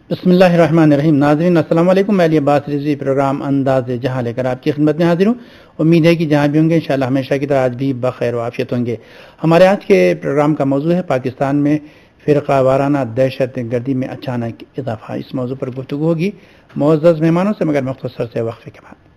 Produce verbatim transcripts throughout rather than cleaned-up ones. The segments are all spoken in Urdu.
بسم اللہ الرحمن الرحیم. ناظرین السلام علیکم. میں علی عباس رضوی پروگرام انداز جہاں لے کر آپ کی خدمت میں حاضر ہوں. امید ہے کہ جہاں بھی ہوں گے انشاءاللہ ہمیشہ کی طرح آج بھی بخیر و عافیت ہوں گے. ہمارے آج کے پروگرام کا موضوع ہے پاکستان میں فرقہ وارانہ دہشت گردی میں اچانک اضافہ. اس موضوع پر گفتگو ہوگی معزز مہمانوں سے مگر مختصر سے وقفے کے بعد.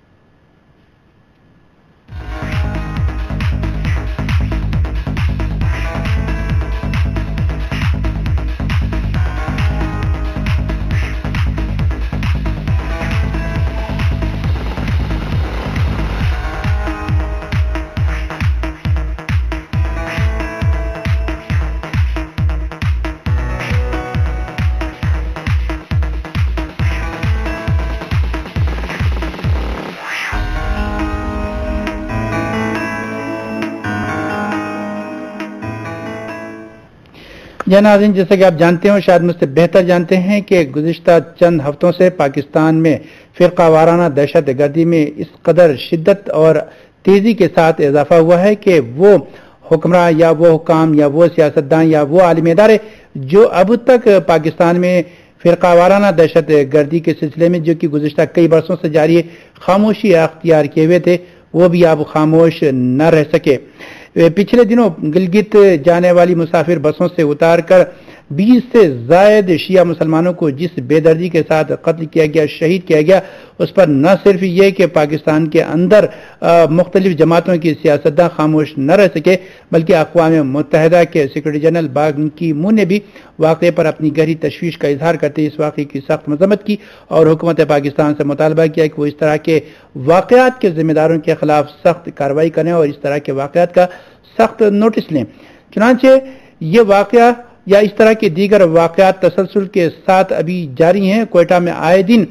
جی ناظرین، جیسا کہ آپ جانتے ہیں شاید مجھ سے بہتر جانتے ہیں کہ گزشتہ چند ہفتوں سے پاکستان میں فرقہ وارانہ دہشت گردی میں اس قدر شدت اور تیزی کے ساتھ اضافہ ہوا ہے کہ وہ حکمراں یا وہ حکام یا وہ سیاستدان یا وہ عالمی ادارے جو اب تک پاکستان میں فرقہ وارانہ دہشت گردی کے سلسلے میں جو کہ گزشتہ کئی برسوں سے جاری ہے خاموشی اختیار کیے ہوئے تھے، وہ بھی اب خاموش نہ رہ سکے. پچھلے دنوں گلگت جانے والی مسافر بسوں سے اتار کر بیس سے زائد شیعہ مسلمانوں کو جس بے دردی کے ساتھ قتل کیا گیا، شہید کیا گیا، اس پر نہ صرف یہ کہ پاکستان کے اندر مختلف جماعتوں کی سیاستداں خاموش نہ رہ سکے بلکہ اقوام متحدہ کے سیکرٹری جنرل بان کی مون نے بھی واقعے پر اپنی گہری تشویش کا اظہار کرتے اس واقعے کی سخت مذمت کی اور حکومت پاکستان سے مطالبہ کیا کہ وہ اس طرح کے واقعات کے ذمہ داروں کے خلاف سخت کارروائی کریں اور اس طرح کے واقعات کا سخت نوٹس لیں. چنانچہ یہ واقعہ یا اس طرح کے دیگر واقعات تسلسل کے ساتھ ابھی جاری ہیں. کوئٹہ میں آئے دن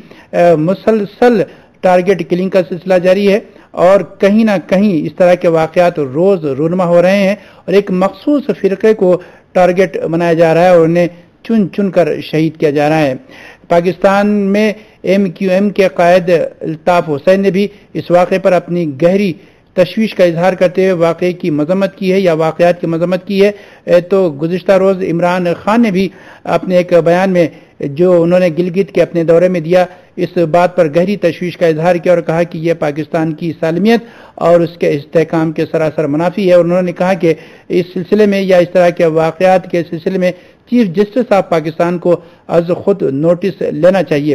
مسلسل ٹارگٹ کلنگ کا سلسلہ جاری ہے اور کہیں نہ کہیں اس طرح کے واقعات روز رونما ہو رہے ہیں اور ایک مخصوص فرقے کو ٹارگٹ بنایا جا رہا ہے اور انہیں چن چن کر شہید کیا جا رہا ہے. پاکستان میں ایم کیو ایم کے قائد الطاف حسین نے بھی اس واقعے پر اپنی گہری تشویش کا اظہار کرتے ہوئے واقعے کی مذمت کی ہے یا واقعات کی مذمت کی ہے. تو گزشتہ روز عمران خان نے بھی اپنے ایک بیان میں جو انہوں نے گلگت کے اپنے دورے میں دیا اس بات پر گہری تشویش کا اظہار کیا اور کہا کہ یہ پاکستان کی سالمیت اور اس کے استحکام کے سراسر منافی ہے. اور انہوں نے کہا کہ اس سلسلے میں یا اس طرح کے واقعات کے سلسلے میں چیف جسٹس آف پاکستان کو از خود نوٹس لینا چاہیے.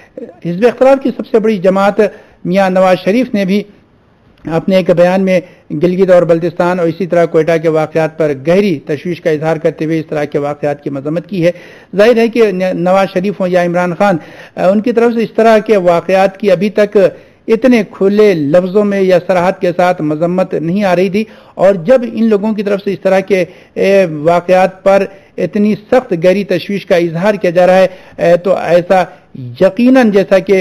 حزب اختلاف کی سب سے بڑی جماعت میاں نواز شریف نے بھی اپنے ایک بیان میں گلگت اور بلتستان اور اسی طرح کوئٹہ کے واقعات پر گہری تشویش کا اظہار کرتے ہوئے اس طرح کے واقعات کی مذمت کی ہے. ظاہر ہے کہ نواز شریف ہوں یا عمران خان، ان کی طرف سے اس طرح کے واقعات کی ابھی تک اتنے کھلے لفظوں میں یا صراحت کے ساتھ مذمت نہیں آ رہی تھی اور جب ان لوگوں کی طرف سے اس طرح کے واقعات پر اتنی سخت گہری تشویش کا اظہار کیا جا رہا ہے تو ایسا یقیناً جیسا کہ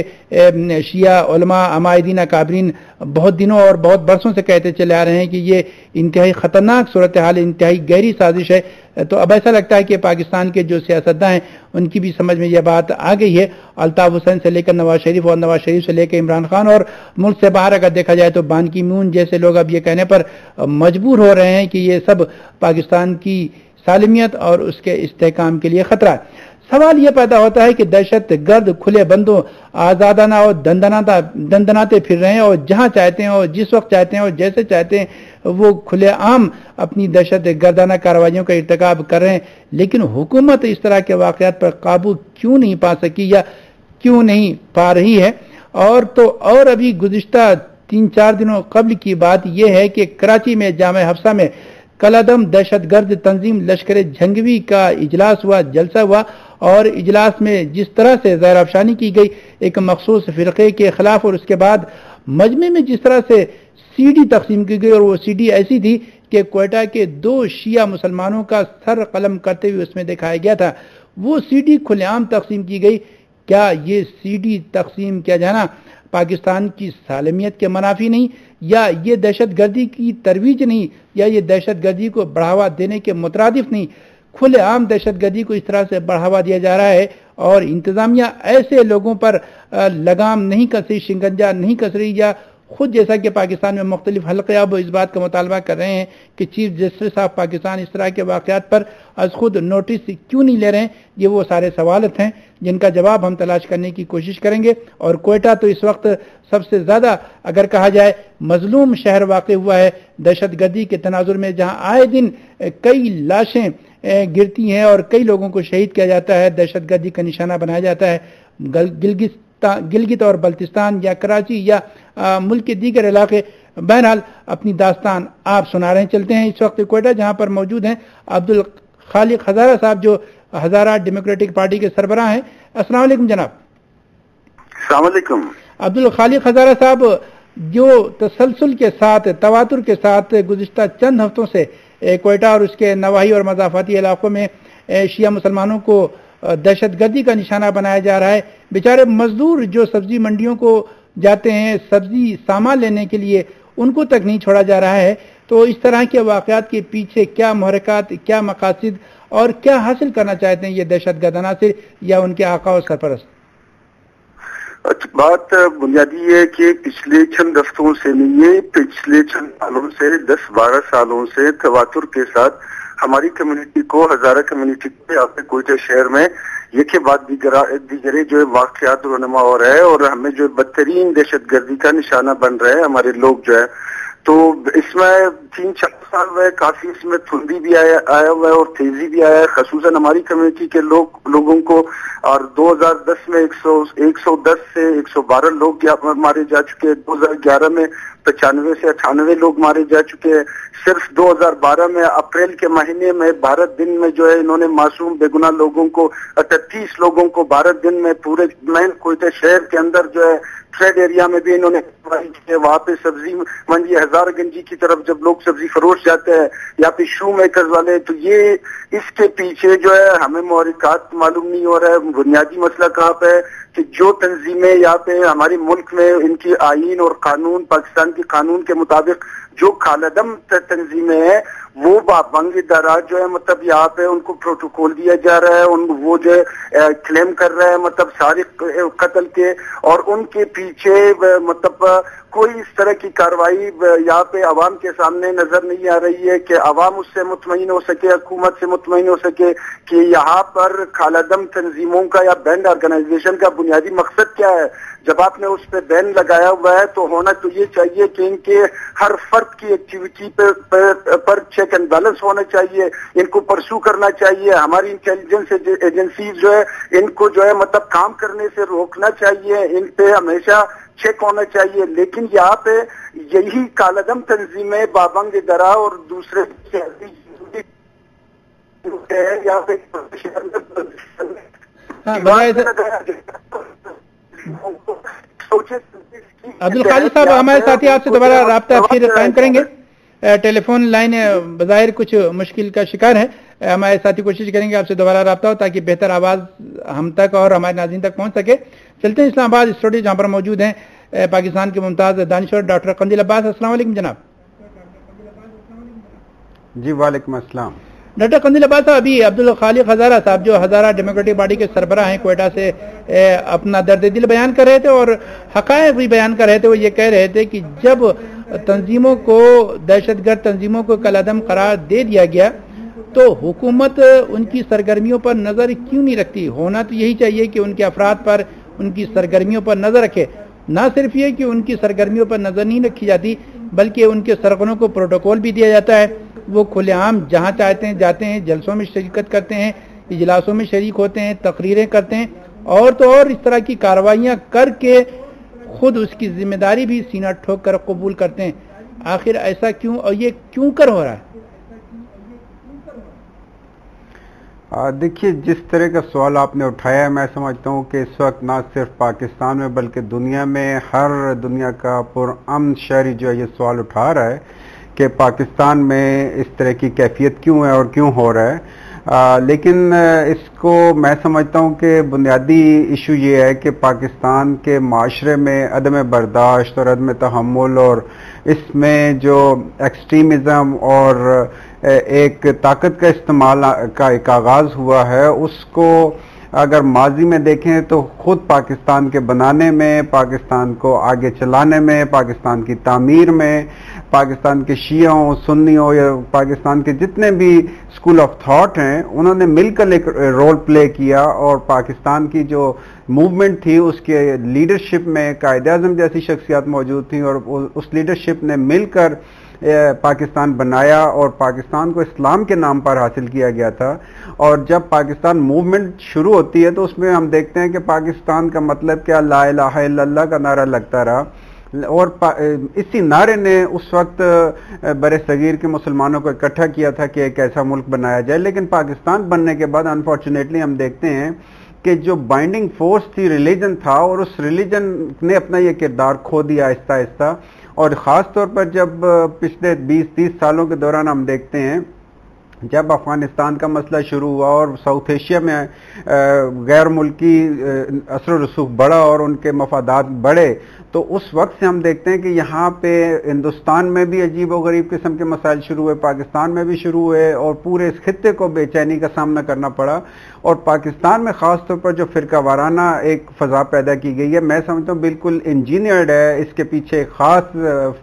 شیعہ علماء عمائدین اکابرین بہت دنوں اور بہت برسوں سے کہتے چلے آ رہے ہیں کہ یہ انتہائی خطرناک صورتحال، انتہائی گہری سازش ہے. تو اب ایسا لگتا ہے کہ پاکستان کے جو سیاستداں ہیں ان کی بھی سمجھ میں یہ بات آ گئی ہے. الطاف حسین سے لے کر نواز شریف اور نواز شریف سے لے کر عمران خان اور ملک سے باہر اگر دیکھا جائے تو بان کی مون جیسے لوگ اب یہ کہنے پر مجبور ہو رہے ہیں کہ یہ سب پاکستان کی سالمیت اور اس کے استحکام کے لیے خطرہ ہے. سوال یہ پیدا ہوتا ہے کہ دہشت گرد کھلے بندوں آزادانہ اور دندناتا دندناتے پھر رہے ہیں اور جہاں چاہتے ہیں اور جس وقت چاہتے ہیں اور جیسے چاہتے ہیں وہ کھلے عام اپنی دہشت گردانہ کارروائیوں کا ارتکاب کر رہے ہیں، لیکن حکومت اس طرح کے واقعات پر قابو کیوں نہیں پا سکی یا کیوں نہیں پا رہی ہے. اور تو اور ابھی گزشتہ تین چار دنوں قبل کی بات یہ ہے کہ کراچی میں جامع حفصہ میں کالعدم دہشت گرد تنظیم لشکر جھنگوی کا اجلاس ہوا، جلسہ ہوا اور اجلاس میں جس طرح سے زہر افشانی کی گئی ایک مخصوص فرقے کے خلاف اور اس کے بعد مجمع میں جس طرح سے سی ڈی تقسیم کی گئی اور وہ سی ڈی ایسی تھی کہ کوئٹہ کے دو شیعہ مسلمانوں کا سر قلم کرتے ہوئے اس میں دکھایا گیا تھا، وہ سی ڈی کھلے عام تقسیم کی گئی. کیا یہ سی ڈی تقسیم کیا جانا پاکستان کی سالمیت کے منافی نہیں یا یہ دہشت گردی کی ترویج نہیں یا یہ دہشت گردی کو بڑھاوا دینے کے مترادف نہیں؟ کھلے عام دہشت گردی کو اس طرح سے بڑھاوا دیا جا رہا ہے اور انتظامیہ ایسے لوگوں پر لگام نہیں کس رہی، شکنجہ نہیں کس رہی یا خود جیسا کہ پاکستان میں مختلف حلقے اب اس بات کا مطالبہ کر رہے ہیں کہ چیف جسٹس آف پاکستان اس طرح کے واقعات پر از خود نوٹس کیوں نہیں لے رہے ہیں، یہ وہ سارے سوالات ہیں جن کا جواب ہم تلاش کرنے کی کوشش کریں گے۔ اور کوئٹہ تو اس وقت سب سے زیادہ اگر کہا جائے مظلوم شہر واقع ہوا ہے دہشت گردی کے تناظر میں، جہاں آئے دن کئی لاشیں گرتی ہیں اور کئی لوگوں کو شہید کیا جاتا ہے، دہشت گردی کا نشانہ بنایا جاتا ہے۔ گلگت گلگت اور بلتستان یا کراچی یا ملک کے دیگر علاقے بہرحال اپنی داستان آپ سنا رہے ہیں۔ چلتے ہیں اس وقت کوئٹہ جہاں پر موجود ہیں عبد الخالق ہزارہ صاحب جو ہزارہ ڈیموکریٹک پارٹی کے سربراہ ہیں۔ السلام علیکم جناب۔ السلام علیکم عبد الخالق ہزارہ صاحب، جو تسلسل کے ساتھ تواتر کے ساتھ گزشتہ چند ہفتوں سے کوئٹہ اور اس کے نواحی اور مضافاتی علاقوں میں شیعہ مسلمانوں کو دہشت گردی کا نشانہ بنایا جا رہا ہے، بیچارے مزدور جو سبزی منڈیوں کو جاتے ہیں سبزی سامان لینے کے لیے ان کو تک نہیں چھوڑا جا رہا ہے، تو اس طرح کے واقعات کے پیچھے کیا محرکات، کیا مقاصد اور کیا حاصل کرنا چاہتے ہیں یہ دہشت گرد عناصر یا ان کے آقا و سرپرست؟ بات بنیادی یہ ہے کہ پچھلے چند ہفتوں سے نہیں ہے، پچھلے چند سالوں سے دس بارہ سالوں سے تواتر کے ساتھ ہماری کمیونٹی کو، ہزارہ کمیونٹی کو یہاں پہ کوئٹہ شہر میں یہ کے بعد دیگرے جو واقعات رونما ہو رہا ہے اور ہمیں جو بدترین دہشت گردی کا نشانہ بن رہا ہے ہمارے لوگ جو ہے، تو اس میں تین چار سال میں کافی اس میں تھندی بھی آیا آیا ہوا ہے اور تیزی بھی آیا ہے، خصوصاً ہماری کمیونٹی کے لوگ لوگوں کو۔ اور دو ہزار دس میں ایک سو ایک سو دس سے ایک سو بارہ لوگ مارے جا چکے ہیں، دو ہزار گیارہ میں پچانوے سے اٹھانوے لوگ مارے جا چکے ہیں، صرف دو ہزار بارہ میں اپریل کے مہینے میں بارہ دن میں جو ہے انہوں نے معصوم بے گناہ لوگوں کو اٹھتیس لوگوں کو بارہ دن میں پورے مین کوئٹہ شہر کے اندر جو ہے ٹریڈ ایریا میں بھی انہوں نے وہاں پہ سبزی منڈی ہزار گنجی کی طرف جب لوگ سبزی فروش جاتے ہیں یا پھر شو میکرز والے، تو یہ اس کے پیچھے جو ہے ہمیں محرکات معلوم نہیں ہو رہا ہے۔ بنیادی مسئلہ کہاں پہ ہے کہ جو تنظیمیں یہاں پہ ہمارے ملک میں ان کی آئین اور قانون، پاکستان کے قانون کے مطابق جو کالعدم تنظیمیں ہیں وہ بابنگ ادارات جو ہے مطلب یہاں پہ ان کو پروٹوکول دیا جا رہا ہے، ان وہ جو ہے کلیم کر رہے ہیں مطلب سارے قتل کے، اور ان کے پیچھے مطلب کوئی اس طرح کی کارروائی یہاں پہ عوام کے سامنے نظر نہیں آ رہی ہے کہ عوام اس سے مطمئن ہو سکے، حکومت سے مطمئن ہو سکے کہ یہاں پر کالعدم تنظیموں کا یا بینڈ آرگنائزیشن کا بنیادی مقصد کیا ہے۔ جب آپ نے اس پہ بین لگایا ہوا ہے تو ہونا تو یہ چاہیے کہ ان کے ہر فرد کی ایکٹیویٹی پر چیک اینڈ بیلنس ہونا چاہیے، ان کو پرسو کرنا چاہیے، ہماری انٹیلیجنس ایجنسیز جو ہے ان کو جو ہے مطلب کام کرنے سے روکنا چاہیے، ان پہ ہمیشہ چیک ہونا چاہیے۔ لیکن یہاں پہ یہی کالعدم تنظیمیں بابنگ درا اور دوسرے یہاں پہ عبد الخالق صاحب ہمارے ساتھی آپ سے دوبارہ رابطہ پھر قائم کریں گے، ٹیلی فون لائن بظاہر کچھ مشکل کا شکار ہے، ہمارے ساتھی کوشش کریں گے آپ سے دوبارہ رابطہ ہو تاکہ بہتر آواز ہم تک اور ہمارے ناظرین تک پہنچ سکے۔ چلتے ہیں اسلام آباد اسٹوڈیو جہاں پر موجود ہیں پاکستان کے ممتاز دانشور ڈاکٹر قندیل عباس۔ السلام علیکم جناب۔ جی وعلیکم السلام ڈاکٹر قندیل عباس صاحب، ابھی عبد الخالق ہزارہ صاحب جو ہزارہ ڈیموکریٹک پارٹی کے سربراہ ہیں کوئٹہ سے اپنا درد دل بیان کر رہے تھے اور حقائق بھی بیان کر رہے تھے۔ وہ یہ کہہ رہے تھے کہ جب تنظیموں کو، دہشت گرد تنظیموں کو کالعدم قرار دے دیا گیا تو حکومت ان کی سرگرمیوں پر نظر کیوں نہیں رکھتی؟ ہونا تو یہی چاہیے کہ ان کے افراد پر، ان کی سرگرمیوں پر نظر رکھے۔ نہ صرف یہ کہ ان کی سرگرمیوں پر نظر نہیں رکھی جاتی بلکہ ان کے سرغنوں کو پروٹوکول بھی دیا جاتا ہے، وہ کھلے عام جہاں چاہتے ہیں جاتے ہیں، جلسوں میں شرکت کرتے ہیں، اجلاسوں میں شریک ہوتے ہیں، تقریریں کرتے ہیں، اور تو اور اس طرح کی کارروائیاں کر کے خود اس کی ذمہ داری بھی سینہ ٹھوک کر قبول کرتے ہیں۔ آخر ایسا کیوں اور یہ کیوں کر ہو رہا ہے؟ دیکھیے، جس طرح کا سوال آپ نے اٹھایا ہے، میں سمجھتا ہوں کہ اس وقت نہ صرف پاکستان میں بلکہ دنیا میں ہر دنیا کا پرامن شہری جو ہے یہ سوال اٹھا رہا ہے کہ پاکستان میں اس طرح کی کیفیت کیوں ہے اور کیوں ہو رہا ہے۔ آ, لیکن اس کو میں سمجھتا ہوں کہ بنیادی ایشو یہ ہے کہ پاکستان کے معاشرے میں عدم برداشت اور عدم تحمل اور اس میں جو ایکسٹریمزم اور ایک طاقت کا استعمال کا ایک آغاز ہوا ہے، اس کو اگر ماضی میں دیکھیں تو خود پاکستان کے بنانے میں، پاکستان کو آگے چلانے میں، پاکستان کی تعمیر میں، پاکستان کے شیعوں سنیوں یا پاکستان کے جتنے بھی اسکول آف تھاٹ ہیں انہوں نے مل کر ایک رول پلے کیا، اور پاکستان کی جو موومنٹ تھی اس کے لیڈرشپ میں قائد اعظم جیسی شخصیات موجود تھیں، اور اس لیڈرشپ نے مل کر پاکستان بنایا اور پاکستان کو اسلام کے نام پر حاصل کیا گیا تھا۔ اور جب پاکستان موومنٹ شروع ہوتی ہے تو اس میں ہم دیکھتے ہیں کہ پاکستان کا مطلب کیا، لا الہ الا اللہ کا نعرہ لگتا رہا، اور اسی نعرے نے اس وقت بر صغیر کے مسلمانوں کو اکٹھا کیا تھا کہ ایک ایسا ملک بنایا جائے۔ لیکن پاکستان بننے کے بعد انفارچونیٹلی ہم دیکھتے ہیں کہ جو بائنڈنگ فورس تھی ریلیجن تھا، اور اس ریلیجن نے اپنا یہ کردار کھو دیا آہستہ آہستہ، اور خاص طور پر جب پچھلے بیس تیس سالوں کے دوران ہم دیکھتے ہیں جب افغانستان کا مسئلہ شروع ہوا اور ساؤتھ ایشیا میں غیر ملکی اثر و رسوخ بڑھا اور ان کے مفادات بڑھے، تو اس وقت سے ہم دیکھتے ہیں کہ یہاں پہ ہندوستان میں بھی عجیب و غریب قسم کے مسائل شروع ہوئے، پاکستان میں بھی شروع ہوئے، اور پورے اس خطے کو بے چینی کا سامنا کرنا پڑا۔ اور پاکستان میں خاص طور پر جو فرقہ وارانہ ایک فضا پیدا کی گئی ہے، میں سمجھتا ہوں بالکل انجینئرڈ ہے، اس کے پیچھے ایک خاص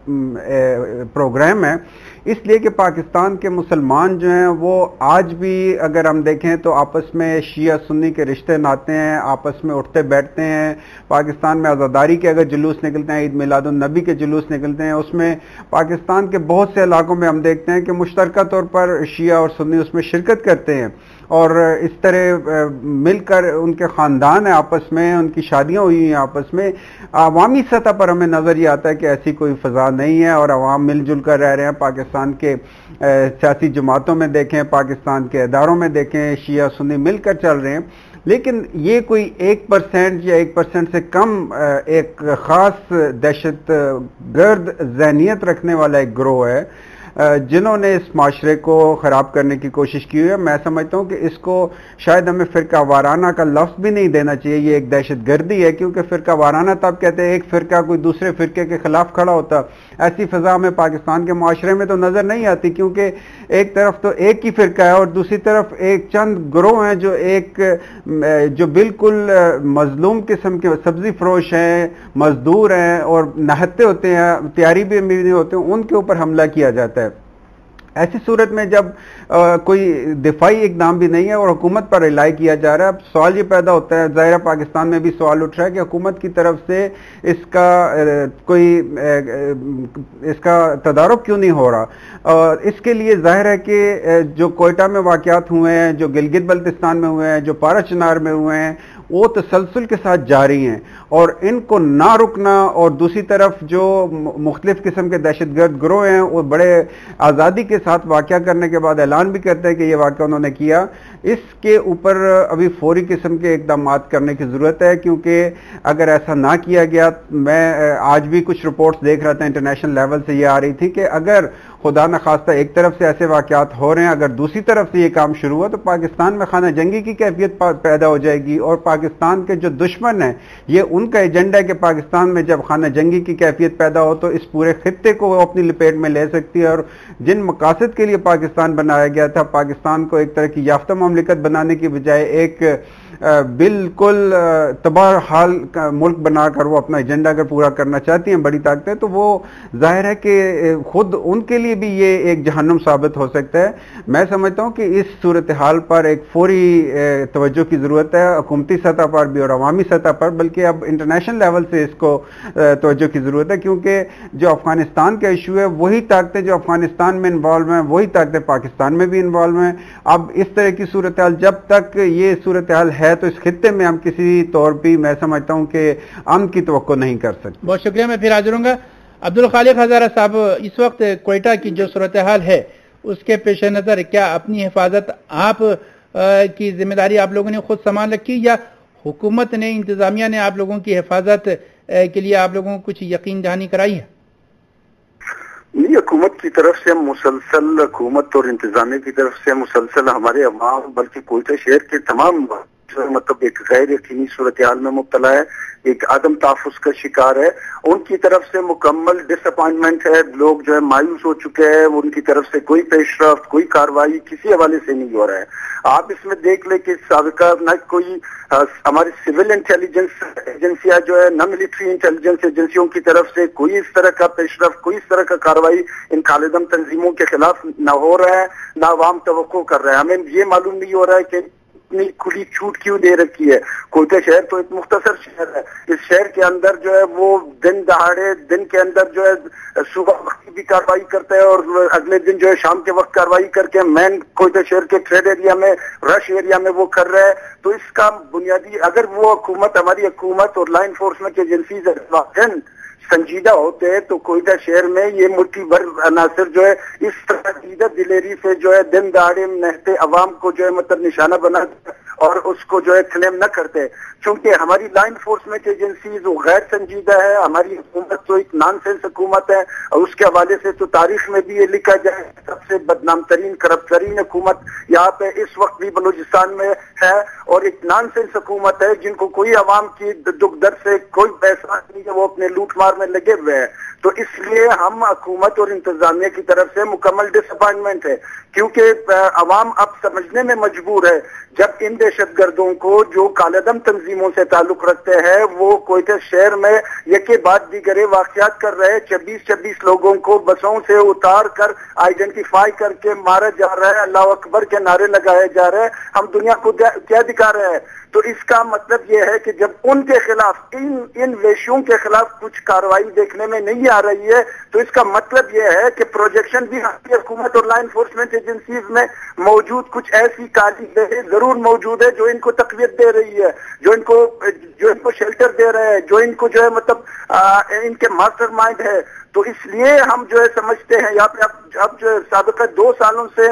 پروگرام ہے، اس لیے کہ پاکستان کے مسلمان جو ہیں وہ آج بھی اگر ہم دیکھیں تو آپس میں شیعہ سنی کے رشتے ناتے ہیں، آپس میں اٹھتے بیٹھتے ہیں۔ پاکستان میں عزاداری کے اگر جلوس نکلتے ہیں، عید میلاد النبی کے جلوس نکلتے ہیں، اس میں پاکستان کے بہت سے علاقوں میں ہم دیکھتے ہیں کہ مشترکہ طور پر شیعہ اور سنی اس میں شرکت کرتے ہیں، اور اس طرح مل کر ان کے خاندان ہیں آپس میں، ان کی شادیاں ہوئی ہیں آپس میں۔ عوامی سطح پر ہمیں نظر یہ آتا ہے کہ ایسی کوئی فضا نہیں ہے، اور عوام مل جل کر رہ رہے ہیں۔ پاکستان کے سیاسی جماعتوں میں دیکھیں، پاکستان کے اداروں میں دیکھیں، شیعہ سنی مل کر چل رہے ہیں، لیکن یہ کوئی ایک پرسینٹ یا ایک پرسینٹ سے کم ایک خاص دہشت گرد ذہنیت رکھنے والا ایک گروہ ہے جنہوں نے اس معاشرے کو خراب کرنے کی کوشش کی ہے۔ میں سمجھتا ہوں کہ اس کو شاید ہمیں فرقہ وارانہ کا لفظ بھی نہیں دینا چاہیے، یہ ایک دہشت گردی ہے، کیونکہ فرقہ وارانہ تب کہتے ہیں ایک فرقہ کوئی دوسرے فرقے کے خلاف کھڑا ہوتا، ایسی فضا ہمیں پاکستان کے معاشرے میں تو نظر نہیں آتی، کیونکہ ایک طرف تو ایک ہی فرقہ ہے اور دوسری طرف ایک چند گروہ ہیں جو ایک جو بالکل مظلوم قسم کے سبزی فروش ہیں، مزدور ہیں اور نہتے ہوتے ہیں، تیاری بھی نہیں ہوتے، ان کے اوپر حملہ کیا جاتا ہے۔ ایسی صورت میں جب آ, کوئی دفاعی اقدام بھی نہیں ہے اور حکومت پر ریلائی کیا جا رہا ہے، اب سوال یہ پیدا ہوتا ہے، ظاہر پاکستان میں بھی سوال اٹھ رہا ہے کہ حکومت کی طرف سے اس کا آ, کوئی آ, اس کا تدارک کیوں نہیں ہو رہا۔ اور اس کے لیے ظاہر ہے کہ جو کوئٹہ میں واقعات ہوئے ہیں، جو گلگت بلتستان میں ہوئے ہیں، جو پارا چنار میں ہوئے ہیں، وہ تسلسل کے ساتھ جاری ہیں، اور ان کو نہ رکنا، اور دوسری طرف جو مختلف قسم کے دہشت گرد گروہ ہیں وہ بڑے آزادی کے ساتھ واقعہ کرنے کے بعد اعلان بھی کرتے ہیں کہ یہ واقعہ انہوں نے کیا، اس کے اوپر ابھی فوری قسم کے اقدامات کرنے کی ضرورت ہے، کیونکہ اگر ایسا نہ کیا گیا، میں آج بھی کچھ رپورٹس دیکھ رہا تھا انٹرنیشنل لیول سے، یہ آ رہی تھی کہ اگر خدا نخواستہ ایک طرف سے ایسے واقعات ہو رہے ہیں، اگر دوسری طرف سے یہ کام شروع ہوا تو پاکستان میں خانہ جنگی کی کیفیت پیدا ہو جائے گی، اور پاکستان کے جو دشمن ہیں یہ ان کا ایجنڈا ہے کہ پاکستان میں جب خانہ جنگی کی کیفیت پیدا ہو تو اس پورے خطے کو وہ اپنی لپیٹ میں لے سکتی ہے، اور جن مقاصد کے لیے پاکستان بنایا گیا تھا، پاکستان کو ایک طرح کی یافتہ مملکت بنانے کی بجائے ایک بالکل تباہ حال ملک بنا کر وہ اپنا ایجنڈا اگر پورا کرنا چاہتی ہیں بڑی طاقتیں، تو وہ ظاہر ہے کہ خود ان کے لیے بھی یہ ایک جہنم ثابت ہو سکتا ہے۔ میں سمجھتا ہوں کہ اس صورتحال پر ایک فوری توجہ کی ضرورت ہے، حکومتی سطح پر بھی اور عوامی سطح پر، بلکہ اب انٹرنیشنل لیول سے اس کو توجہ کی ضرورت ہے، کیونکہ جو افغانستان کا ایشو ہے وہی طاقتیں جو افغانستان میں انوالو ہیں وہی طاقتیں پاکستان میں بھی انوالو ہیں۔ اب اس طرح کی صورتحال جب تک یہ صورتحال ہے تو اس خطے میں ہم کسی طور پہ میں سمجھتا ہوں کہ امن کی توقع نہیں کر سکتے۔ بہت شکریہ، میں پھر حاضر ہوں گا۔ عبدالخالق ہزارہ صاحب، اس وقت کوئٹہ کی جو صورتحال ہے اس کے پیش نظر کیا اپنی حفاظت آپ کی ذمہ داری آپ لوگوں نے خود سنبھال رکھی، یا حکومت نے، انتظامیہ نے آپ لوگوں کی حفاظت کے لیے آپ لوگوں کو کچھ یقین دہانی کرائی ہے؟ نہیں، حکومت کی طرف سے مسلسل، حکومت اور انتظامیہ کی طرف سے مسلسل ہمارے عوام بلکہ کوئٹہ شہر کے تمام مطلب ایک غیر یقینی صورتحال میں مبتلا ہے، ایک عدم تحفظ کا شکار ہے، ان کی طرف سے مکمل ڈس اپوائنٹمنٹ ہے، لوگ جو ہے مایوس ہو چکے ہیں، ان کی طرف سے کوئی پیش رفت، کوئی کارروائی کسی حوالے سے نہیں ہو رہا ہے۔ آپ اس میں دیکھ لیں کہ سابقہ نہ کوئی ہماری سول انٹیلیجنس ایجنسیاں جو ہے، نہ ملٹری انٹیلیجنس ایجنسیوں کی طرف سے کوئی اس طرح کا پیش رفت، کوئی اس طرح کا کارروائی ان کالعدم تنظیموں کے خلاف نہ ہو رہا ہے، نہ عوام توقع کر رہا ہے۔ ہمیں یہ معلوم نہیں ہو رہا ہے کہ اتنی کھلی چھوٹ کیوں دے رکھی ہے۔ کوئٹہ شہر تو ایک مختصر شہر ہے، اس شہر کے اندر جو ہے وہ دن دہاڑے دن کے اندر جو ہے صبح وقت بھی کارروائی کرتا ہے اور اگلے دن جو ہے شام کے وقت کارروائی کر کے مین کوئٹہ شہر کے ٹریڈ ایریا میں، رش ایریا میں وہ کر رہا ہے۔ تو اس کا بنیادی اگر وہ حکومت، ہماری حکومت اور لا انفورسمنٹ ایجنسیز سنجیدہ ہوتے ہیں تو کوئٹہ شہر میں یہ مٹھی بھر عناصر جو ہے اس طرح عقیدت دلیری سے جو ہے دن دہاڑے نہتے عوام کو جو ہے مطلب نشانہ بنا اور اس کو جو ہے کلیم نہ کرتے، چونکہ ہماری لا انفورسمنٹ ایجنسیز وہ غیر سنجیدہ ہے، ہماری حکومت تو ایک نان سینس حکومت ہے، اور اس کے حوالے سے تو تاریخ میں بھی یہ لکھا جائے سب سے بدنام ترین کرپٹ ترین حکومت یہاں پہ اس وقت بھی بلوچستان میں ہے، اور ایک نان سینس حکومت ہے جن کو کوئی عوام کی دکھ درد سے کوئی پیسہ نہیں ہے، وہ اپنے لوٹ مار میں لگے ہوئے ہیں۔ تو اس لیے ہم حکومت اور انتظامیہ کی طرف سے مکمل ڈس اپوائنٹمنٹ ہے، کیونکہ عوام اب سمجھنے میں مجبور ہے جب ان دہشت گردوں کو جو کالعدم تنظیموں سے تعلق رکھتے ہیں وہ کوئٹہ شہر میں یکے بعد دیگرے واقعات کر رہے، چھبیس چھبیس لوگوں کو بسوں سے اتار کر آئیڈینٹیفائی کر کے مارا جا رہا ہے، اللہ اکبر کے نعرے لگائے جا رہے ہیں، ہم دنیا کو کیا دکھا رہے ہیں؟ تو اس کا مطلب یہ ہے کہ جب ان کے خلاف ان ان ویشیوں کے خلاف کچھ کارروائی دیکھنے میں نہیں آ رہی ہے تو اس کا مطلب یہ ہے کہ پروجیکشن بھی ہماری حکومت اور لا انفورسمنٹ ایجنسیز میں موجود کچھ ایسی کالی ذرے ضرور موجود ہے جو ان کو تقویت دے رہی ہے، جو ان کو جو ان کو شیلٹر دے رہے ہیں، جو ان کو جو ہے مطلب ان کے ماسٹر مائنڈ ہے۔ تو اس لیے ہم جو ہے سمجھتے ہیں یہاں پہ اب اب جو سابقہ دو سالوں سے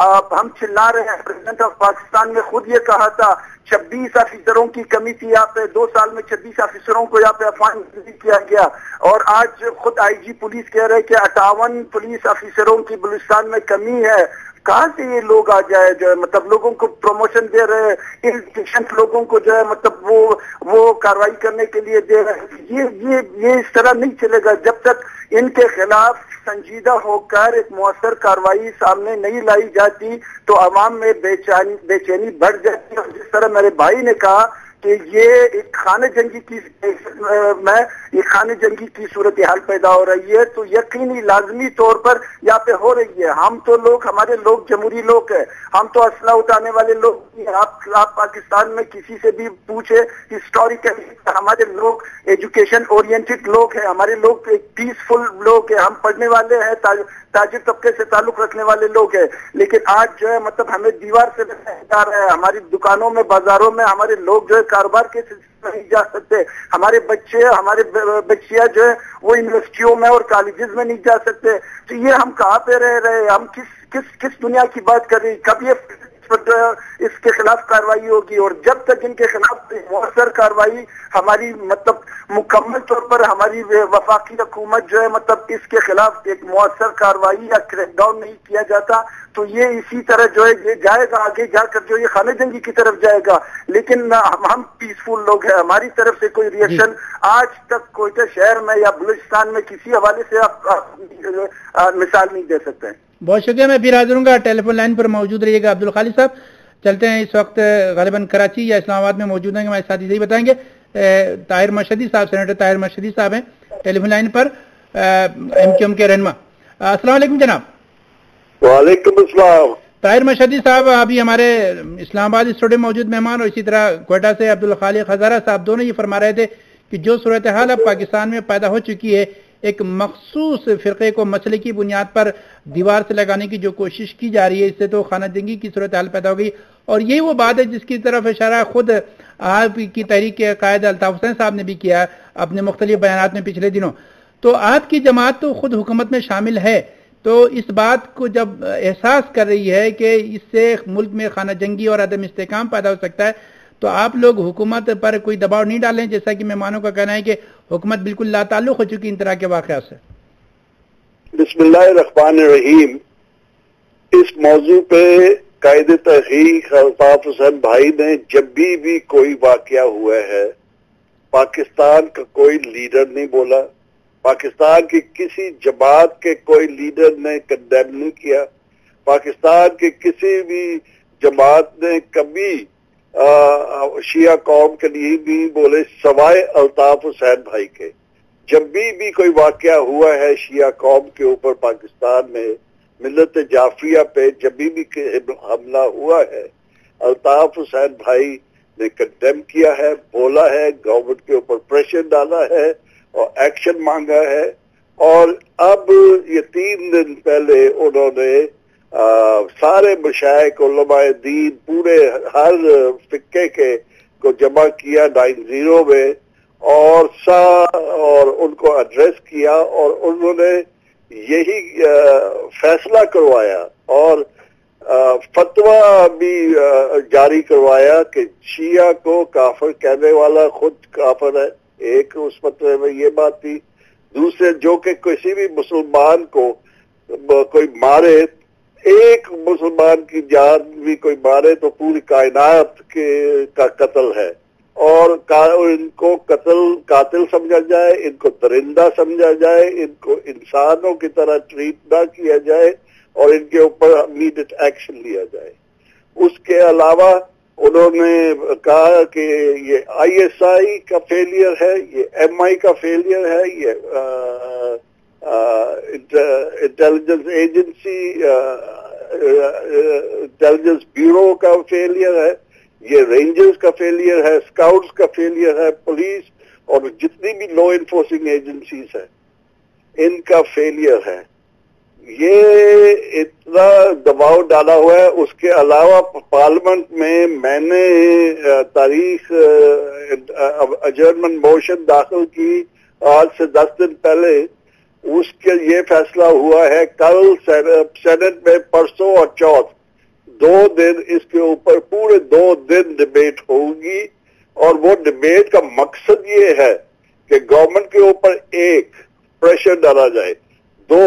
ہم چلا رہے ہیں، پریزیڈنٹ آف پاکستان نے خود یہ کہا تھا چھبیس آفیسروں کی کمی تھی یہاں پہ، دو سال میں چھبیس آفیسروں کو یہاں پہ اپوائنٹ کیا گیا، اور آج خود آئی جی پولیس کہہ رہے کہ اٹھاون پولیس آفیسروں کی بلوچستان میں کمی ہے۔ کہاں سے یہ لوگ آ جائے جو ہے مطلب لوگوں کو پروموشن دے رہے ہیں، انسٹیٹیوشن لوگوں کو جو ہے مطلب وہ وہ کارروائی کرنے کے لیے دے رہے ہیں۔ یہ یہ یہ اس طرح نہیں چلے گا جب تک ان کے خلاف سنجیدہ ہو کر ایک مؤثر کارروائی سامنے نہیں لائی جاتی تو عوام میں بے چینی بے چینی بڑھ جاتی ہے۔ اور جس طرح میرے بھائی نے کہا کہ یہ ایک خانہ جنگی کی میں یہ خانہ جنگی کی صورتحال پیدا ہو رہی ہے، تو یقینی لازمی طور پر یہاں پہ ہو رہی ہے۔ ہم تو لوگ ہمارے لوگ جمہوری لوگ ہیں، ہم تو اسلحہ اٹھانے والے لوگ ہیں۔ آپ آپ پاکستان میں کسی سے بھی پوچھے ہسٹوریکلی ہمارے لوگ ایجوکیشن اورینٹڈ لوگ ہیں، ہمارے لوگ ایک پیسفل لوگ ہیں، ہم پڑھنے والے ہیں، تاجر طبقے سے تعلق رکھنے والے لوگ ہیں، لیکن آج جو ہے مطلب ہمیں دیوار سے جا رہا ہے، ہماری دکانوں میں بازاروں میں ہمارے لوگ جو ہے کاروبار کے سلسلے میں نہیں جا سکتے، ہمارے بچے ہمارے بچیاں جو ہے وہ یونیورسٹیوں میں اور کالجز میں نہیں جا سکتے۔ تو یہ ہم کہاں پہ رہ رہے، ہم کس کس کس دنیا کی بات کر رہی؟ کب یہ اس کے خلاف کارروائی ہوگی؟ اور جب تک ان کے خلاف مؤثر کارروائی ہماری مطلب مکمل طور پر ہماری وفاقی حکومت جو ہے مطلب اس کے خلاف ایک مؤثر کارروائی یا کریک ڈاؤن نہیں کیا جاتا تو یہ اسی طرح جو ہے یہ جائے گا آگے جا کر جو یہ خانہ جنگی کی طرف جائے گا۔ لیکن ہم پیسفل لوگ ہیں، ہماری طرف سے کوئی ریئیکشن آج تک کوئٹہ شہر میں یا بلوچستان میں کسی حوالے سے آپ مثال نہیں دے سکتے۔ بہت شکریہ، میں پھر حاضر ہوں گا، ٹیلی فون لائن پر موجود رہیے گا۔ عبدالخالق صاحب چلتے ہیں، اس وقت غالباً کراچی یا اسلام آباد میں موجود ہیں، ہمارے ساتھی یہی بتائیں گے۔ طاہر مشہدی صاحب، سینیٹر طاہر مشہدی صاحب ہیں ٹیلی فون لائن پر، ایم کیو ایم کے رہنما۔ السلام علیکم جناب۔ وعلیکم السلام۔ طاہر مشہدی صاحب ابھی ہمارے اسلام آباد اسٹوڈیو میں موجود مہمان، اور اسی طرح کوئٹہ سے عبدالخالق ہزارہ صاحب، دونوں یہ فرما رہے تھے کہ جو صورتحال اب پاکستان میں پیدا ہو چکی ہے، ایک مخصوص فرقے کو مسئلے کی بنیاد پر دیوار سے لگانے کی جو کوشش کی جا رہی ہے، اس سے تو خانہ جنگی کی صورتحال پیدا ہو گئی، اور یہی وہ بات ہے جس کی طرف اشارہ خود آپ کی تحریک کے قائد الطاف حسین صاحب نے بھی کیا اپنے مختلف بیانات میں پچھلے دنوں۔ تو آپ کی جماعت تو خود حکومت میں شامل ہے، تو اس بات کو جب احساس کر رہی ہے کہ اس سے ملک میں خانہ جنگی اور عدم استحکام پیدا ہو سکتا ہے، تو آپ لوگ حکومت پر کوئی دباؤ نہیں ڈالیں، جیسا کہ مہمانوں کا کہنا ہے کہ حکومت بالکل لا تعلق ہو چکی ان طرح کے واقعات سے؟ بسم اللہ الرحمن الرحیم۔ اس موضوع پہ قائد تحقیق الطاف حسین بھائی نے جب بھی بھی کوئی واقعہ ہوا ہے پاکستان کا کوئی لیڈر نہیں بولا، پاکستان کی کسی جماعت کے کوئی لیڈر نے کنڈیم نہیں کیا، پاکستان کے کسی بھی جماعت نے کبھی شیعہ قوم کے لیے بھی بولے سوائے الطاف حسین بھائی کے۔ جب بھی بھی کوئی واقعہ ہوا ہے شیعہ قوم کے اوپر پاکستان میں، ملت جعفریہ پہ جب بھی بھی حملہ ہوا ہے، الطاف حسین بھائی نے کنڈیم کیا ہے، بولا ہے، گورنمنٹ کے اوپر پریشر ڈالا ہے اور ایکشن مانگا ہے۔ اور اب یہ تین دن پہلے انہوں نے آ, سارے مشائخ علماء دین پورے ہر فقے کے کو جمع کیا نائن زیرو میں اور سا اور ان کو ایڈریس کیا اور انہوں نے یہی فیصلہ کروایا اور فتویٰ بھی جاری کروایا کہ شیعہ کو کافر کہنے والا خود کافر ہے۔ ایک اس فتوے میں یہ بات تھی۔ دوسرے، جو کہ کسی بھی مسلمان کو کوئی مارے، ایک مسلمان کی جان بھی کوئی مارے تو پوری کائنات کے کا قتل ہے، اور ان کو قتل قاتل سمجھا جائے، ان کو درندہ سمجھا جائے، ان کو انسانوں کی طرح ٹریٹ نہ کیا جائے اور ان کے اوپر امیڈیٹ ایکشن لیا جائے۔ اس کے علاوہ انہوں نے کہا کہ یہ آئی ایس آئی کا فیلئر ہے، یہ ایم آئی کا فیلئر ہے، یہ انٹیلیجنس ایجنسی انٹیلیجنس بیورو کا فیلئر ہے، یہ رینجرز کا فیلئر ہے، اسکاؤٹس کا فیلئر ہے، پولیس اور جتنی بھی لا انفورسنگ ایجنسیز ہیں ان کا فیلئر ہے۔ یہ اتنا دباؤ ڈالا ہوا ہے۔ اس کے علاوہ پارلیمنٹ میں میں نے تاریخ اجرمنٹ موشن داخل کی آج سے دس دن پہلے، اس کے یہ فیصلہ ہوا ہے کل سینٹ میں، پرسوں اور چوتھ دو دن اس کے اوپر پورے دو دن ڈبیٹ ہوگی، اور وہ ڈبیٹ کا مقصد یہ ہے کہ گورنمنٹ کے اوپر ایک پریشر ڈالا جائے، دو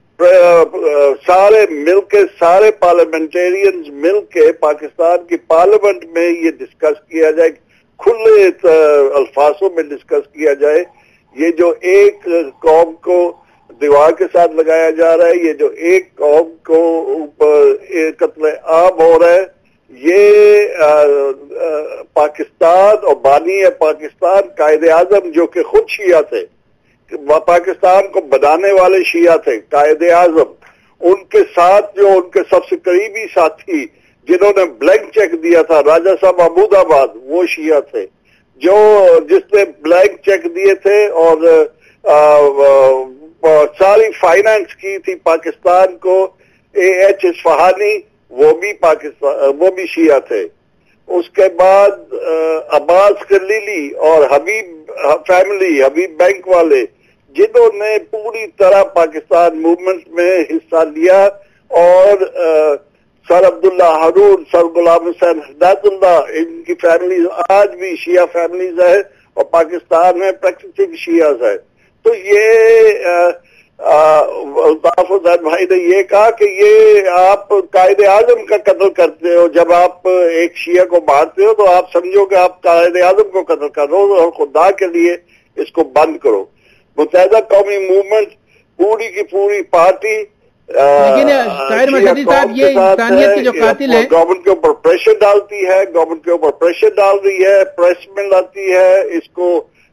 سارے مل کے سارے پارلیمنٹیرینز مل کے پاکستان کی پارلیمنٹ میں یہ ڈسکس کیا جائے، کھلے الفاظوں میں ڈسکس کیا جائے۔ یہ جو ایک قوم کو دیوار کے ساتھ لگایا جا رہا ہے، یہ جو ایک قوم کو اوپر قتل عام ہو رہا ہے، یہ آ, آ, پاکستان اور بانی پاکستان قائد اعظم جو کہ خود شیعہ تھے، پاکستان کو بنانے والے شیعہ تھے، قائد اعظم، ان کے ساتھ جو ان کے سب سے قریبی ساتھی جنہوں نے بلینک چیک دیا تھا، راجہ صاحب محمود آباد، وہ شیعہ تھے، جو جس نے بلینک چیک دیے تھے اور آ, آ, ساری فائنانس کی تھی پاکستان کو، اے ایچ اصفہانی، وہ بھی پاکستان وہ بھی شیعہ تھے۔ اس کے بعد عباس خلیلی اور حبیب فیملی، حبیب بینک والے، جنہوں نے پوری طرح پاکستان موومنٹ میں حصہ لیا، اور سر عبداللہ ہارون، سر غلام حسین ہدایت اللہ، ان کی فیملیز آج بھی شیعہ فیملیز ہے اور پاکستان میں پریکٹسنگ شیعہ ہے۔ تو یہ الطاف حسین بھائی نے یہ کہا کہ یہ آپ قائد اعظم کا قتل کرتے ہو، جب آپ ایک شیعہ کو مارتے ہو تو آپ سمجھو کہ آپ قائد اعظم کو قتل کر رہے ہو، اور خدا کے لیے اس کو بند کرو۔ متحدہ قومی موومنٹ پوری کی پوری پارٹی لیکن طاہر مشہدی صاحب یہ انسانیت کی جو قاتل ہے، گورنمنٹ کے اوپر پریشر ڈالتی ہے، گورنمنٹ کے اوپر پریشر ڈال رہی ہے، پریس میں لاتی ہے، اس کو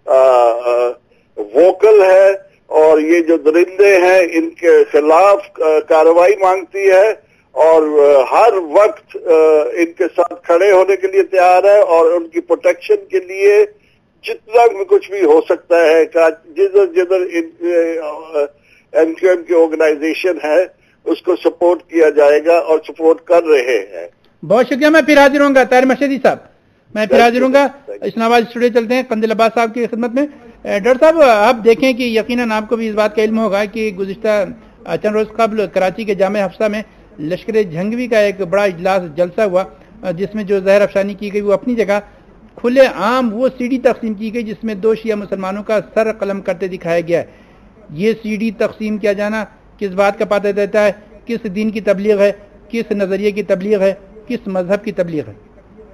ووکل ہے، اور یہ جو درندے ہیں ان کے خلاف کارروائی مانگتی ہے، اور ہر وقت ان کے ساتھ کھڑے ہونے کے لیے تیار ہے، اور ان کی پروٹیکشن کے لیے جتنا کچھ بھی ہو سکتا ہے، جدھر جدھر ایم کیو ایم کی آرگنائزیشن ہے اس کو سپورٹ کیا جائے گا اور سپورٹ کر رہے ہیں۔ بہت شکریہ، میں پھر حاضر ہوں گا طاہر مشہدی صاحب، میں پھر حاضر ہوں گا۔ اسلام آباد اسٹوڈیو چلتے ہیں قندیل عباس صاحب کی خدمت میں۔ ڈاکٹر صاحب، آپ دیکھیں کہ یقیناً آپ کو بھی اس بات کا علم ہوگا کہ گزشتہ چند روز قبل کراچی کے جامع حفصہ میں لشکر جھنگوی کا ایک بڑا اجلاس جلسہ ہوا، جس میں جو زہر افشانی کی گئی وہ اپنی جگہ، کھلے عام وہ سی ڈی تقسیم کی گئی جس میں دو شیعہ مسلمانوں کا سر قلم کرتے دکھایا گیا ہے۔ یہ سی ڈی تقسیم کیا جانا کس بات کا پتہ دیتا ہے؟ کس دین کی تبلیغ ہے؟ کس نظریے کی تبلیغ ہے، کس مذہب کی تبلیغ ہے؟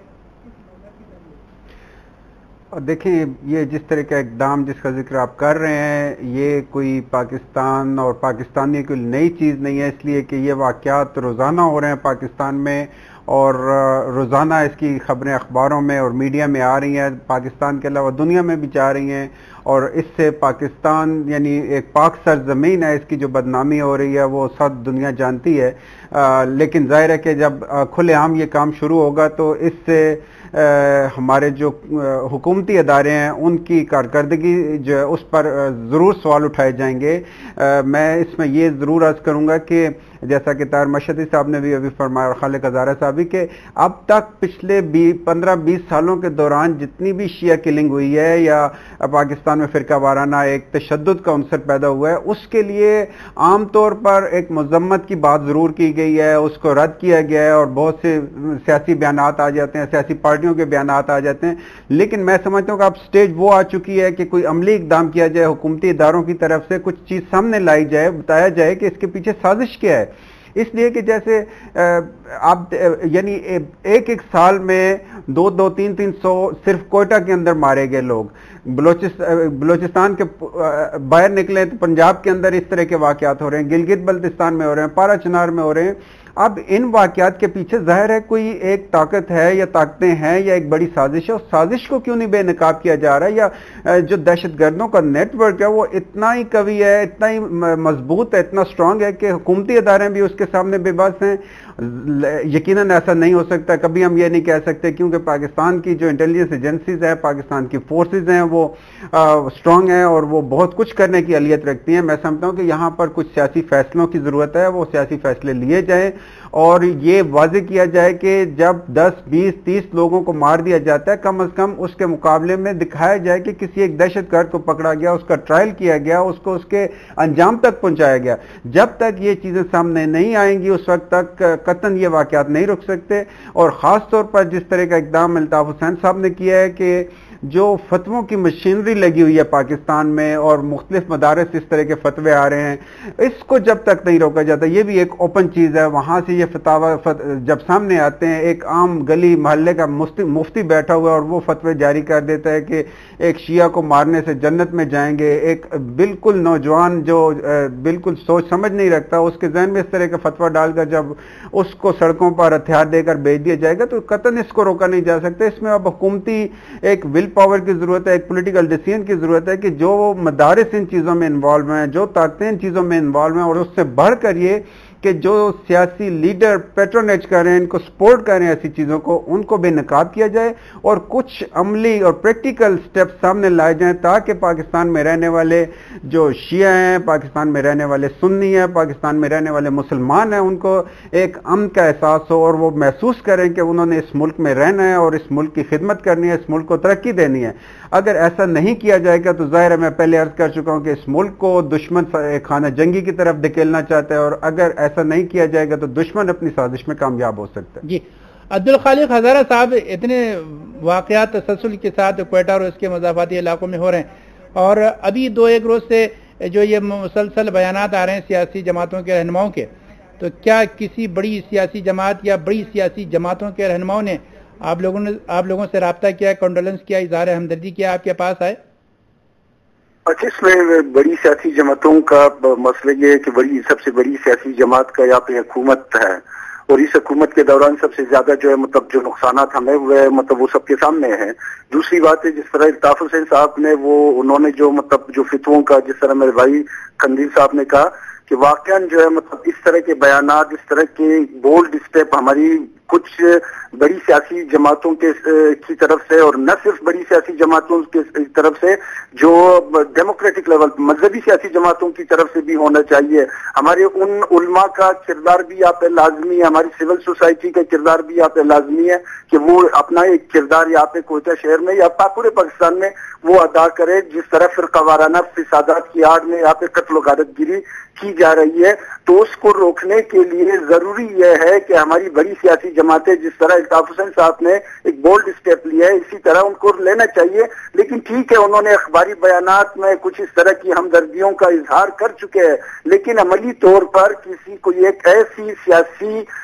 دیکھیں یہ جس طرح کا اقدام جس کا ذکر آپ کر رہے ہیں یہ کوئی پاکستان اور پاکستانی کوئی نئی چیز نہیں ہے، اس لیے کہ یہ واقعات روزانہ ہو رہے ہیں پاکستان میں اور روزانہ اس کی خبریں اخباروں میں اور میڈیا میں آ رہی ہیں، پاکستان کے علاوہ دنیا میں بھی جا رہی ہیں، اور اس سے پاکستان یعنی ایک پاک سرزمین ہے، اس کی جو بدنامی ہو رہی ہے وہ سب دنیا جانتی ہے۔ آ, لیکن ظاہر ہے کہ جب کھلے عام یہ کام شروع ہوگا تو اس سے ہمارے جو حکومتی ادارے ہیں ان کی کارکردگی جو ہے اس پر ضرور سوال اٹھائے جائیں گے۔ میں اس میں یہ ضرور عرض کروں گا کہ جیسا کہ طاہر مشہدی صاحب نے بھی ابھی فرمایا اور خالق ہزارہ صاحب بھی کہ اب تک پچھلے پندرہ بیس سالوں کے دوران جتنی بھی شیعہ کلنگ ہوئی ہے یا پاکستان میں فرقہ وارانہ ایک تشدد کا عنصر پیدا ہوا ہے اس کے لیے عام طور پر ایک مذمت کی بات ضرور کی گئی ہے، اس کو رد کیا گیا ہے اور بہت سے سیاسی بیانات آ جاتے ہیں، سیاسی پارٹیوں کے بیانات آ جاتے ہیں، لیکن میں سمجھتا ہوں کہ اب سٹیج وہ آ چکی ہے کہ کوئی عملی اقدام کیا جائے، حکومتی اداروں کی طرف سے کچھ چیز سامنے لائی جائے، بتایا جائے کہ اس کے پیچھے سازش کیا ہے۔ اس لیے کہ جیسے آپ یعنی ایک ایک سال میں دو دو تین تین سو صرف کوئٹہ کے اندر مارے گئے لوگ، بلوچستان کے باہر نکلے تو پنجاب کے اندر اس طرح کے واقعات ہو رہے ہیں، گلگت بلتستان میں ہو رہے ہیں، پارا چنار میں ہو رہے ہیں۔ اب ان واقعات کے پیچھے ظاہر ہے کوئی ایک طاقت ہے یا طاقتیں ہیں یا ایک بڑی سازش ہے، اس سازش کو کیوں نہیں بے نقاب کیا جا رہا ہے، یا جو دہشت گردوں کا نیٹ ورک ہے وہ اتنا ہی قوی ہے، اتنا ہی مضبوط ہے، اتنا سٹرونگ ہے کہ حکومتی ادارے بھی اس کے سامنے بے بس ہیں۔ یقیناً ایسا نہیں ہو سکتا، کبھی ہم یہ نہیں کہہ سکتے کیونکہ پاکستان کی جو انٹیلیجنس ایجنسیز ہیں، پاکستان کی فورسز ہیں وہ سٹرونگ ہیں اور وہ بہت کچھ کرنے کی اہلیت رکھتی ہیں۔ میں سمجھتا ہوں کہ یہاں پر کچھ سیاسی فیصلوں کی ضرورت ہے، وہ سیاسی فیصلے لیے جائیں اور یہ واضح کیا جائے کہ جب دس بیس تیس لوگوں کو مار دیا جاتا ہے کم از کم اس کے مقابلے میں دکھایا جائے کہ کسی ایک دہشت گرد کو پکڑا گیا، اس کا ٹرائل کیا گیا، اس کو اس کے انجام تک پہنچایا گیا۔ جب تک یہ چیزیں سامنے نہیں آئیں گی اس وقت تک قطعاً یہ واقعات نہیں رک سکتے، اور خاص طور پر جس طرح کا اقدام الطاف حسین صاحب نے کیا ہے کہ جو فتووں کی مشینری لگی ہوئی ہے پاکستان میں اور مختلف مدارس اس طرح کے فتوے آ رہے ہیں، اس کو جب تک نہیں روکا جاتا، یہ بھی ایک اوپن چیز ہے، وہاں سے یہ فتوا جب سامنے آتے ہیں، ایک عام گلی محلے کا مفتی بیٹھا ہوا ہے اور وہ فتوے جاری کر دیتا ہے کہ ایک شیعہ کو مارنے سے جنت میں جائیں گے، ایک بالکل نوجوان جو بالکل سوچ سمجھ نہیں رکھتا اس کے ذہن میں اس طرح کا فتوا ڈال کر جب اس کو سڑکوں پر ہتھیار دے کر بھیج دیا جائے گا تو قطعاً اس کو روکا نہیں جا سکتا۔ اس میں اب حکومتی ایک ول پاور کی ضرورت ہے، ایک پولیٹیکل ڈیسیژن کی ضرورت ہے کہ جو مدارس ان چیزوں میں انوالو ہیں، جو طاقتیں ان چیزوں میں انوالو ہیں، اور اس سے بڑھ کر یہ کہ جو سیاسی لیڈر پیٹرونیج کر رہے ہیں، ان کو سپورٹ کر رہے ہیں ایسی چیزوں کو، ان کو بے نقاب کیا جائے اور کچھ عملی اور پریکٹیکل سٹیپ سامنے لائے جائیں تاکہ پاکستان میں رہنے والے جو شیعہ ہیں، پاکستان میں رہنے والے سنی ہیں، پاکستان میں رہنے والے مسلمان ہیں، ان کو ایک امن کا احساس ہو اور وہ محسوس کریں کہ انہوں نے اس ملک میں رہنا ہے اور اس ملک کی خدمت کرنی ہے، اس ملک کو ترقی دینی ہے۔ اگر ایسا نہیں کیا جائے گا تو ظاہر ہے میں پہلے عرض کر چکا ہوں کہ اس ملک کو دشمن خانہ جنگی کی طرف دھکیلنا چاہتا ہے، اور اگر ایسا نہیں کیا جائے گا تو دشمن اپنی سازش میں کامیاب ہو سکتا ہے۔ جی عبدالخالق ہزارہ صاحب، اتنے واقعات تسلسل کے ساتھ کوئٹہ اور اس کے مضافاتی علاقوں میں ہو رہے ہیں، اور ابھی دو ایک روز سے جو یہ مسلسل بیانات آ رہے ہیں سیاسی جماعتوں کے رہنماؤں کے، تو کیا کسی بڑی سیاسی جماعت یا بڑی سیاسی جماعتوں کے رہنماؤں نے آپ لوگوں نے آپ لوگوں سے رابطہ کیا، کنڈولنس کیا، اظہار ہمدردی کیا، آپ کے پاس آئے؟ اچھا، اس میں بڑی سیاسی جماعتوں کا مسئلہ یہ ہے کہ بڑی سب سے بڑی سیاسی جماعت کا یہاں پہ حکومت ہے، اور اس حکومت کے دوران سب سے زیادہ جو ہے مطلب جو نقصانات ہمیں ہوئے مطلب وہ سب کے سامنے ہیں۔ دوسری بات ہے جس طرح الطاف حسین صاحب نے وہ انہوں نے جو مطلب جو فتووں کا، جس طرح میرے بھائی قندیل صاحب نے کہا کہ واقعاً جو ہے مطلب اس طرح کے بیانات، اس طرح کے بولڈ اسٹیپ ہماری کچھ بڑی سیاسی جماعتوں کے کی طرف سے، اور نہ صرف بڑی سیاسی جماعتوں کی طرف سے، جو ڈیموکریٹک لیول مذہبی سیاسی جماعتوں کی طرف سے بھی ہونا چاہیے۔ ہمارے ان علماء کا کردار بھی یہاں پہ لازمی ہے، ہماری سول سوسائٹی کا کردار بھی یہاں پہ لازمی ہے کہ وہ اپنا ایک کردار یہاں پہ کوئٹہ شہر میں یا پورے پاکستان میں وہ ادا کرے۔ جس طرح فرقہ وارانہ فسادات کی آڑ میں یہاں پہ قتل و غارت گیری کی جا رہی ہے، تو اس کو روکنے کے لیے ضروری یہ ہے کہ ہماری بڑی سیاسی جماعتیں، جس طرح الطاف حسین صاحب نے ایک بولڈ اسٹیپ لیا ہے، اسی طرح ان کو لینا چاہیے۔ لیکن ٹھیک ہے، انہوں نے اخباری بیانات میں کچھ اس طرح کی ہمدردیوں کا اظہار کر چکے ہیں، لیکن عملی طور پر کسی کو ایک ایسی سیاسی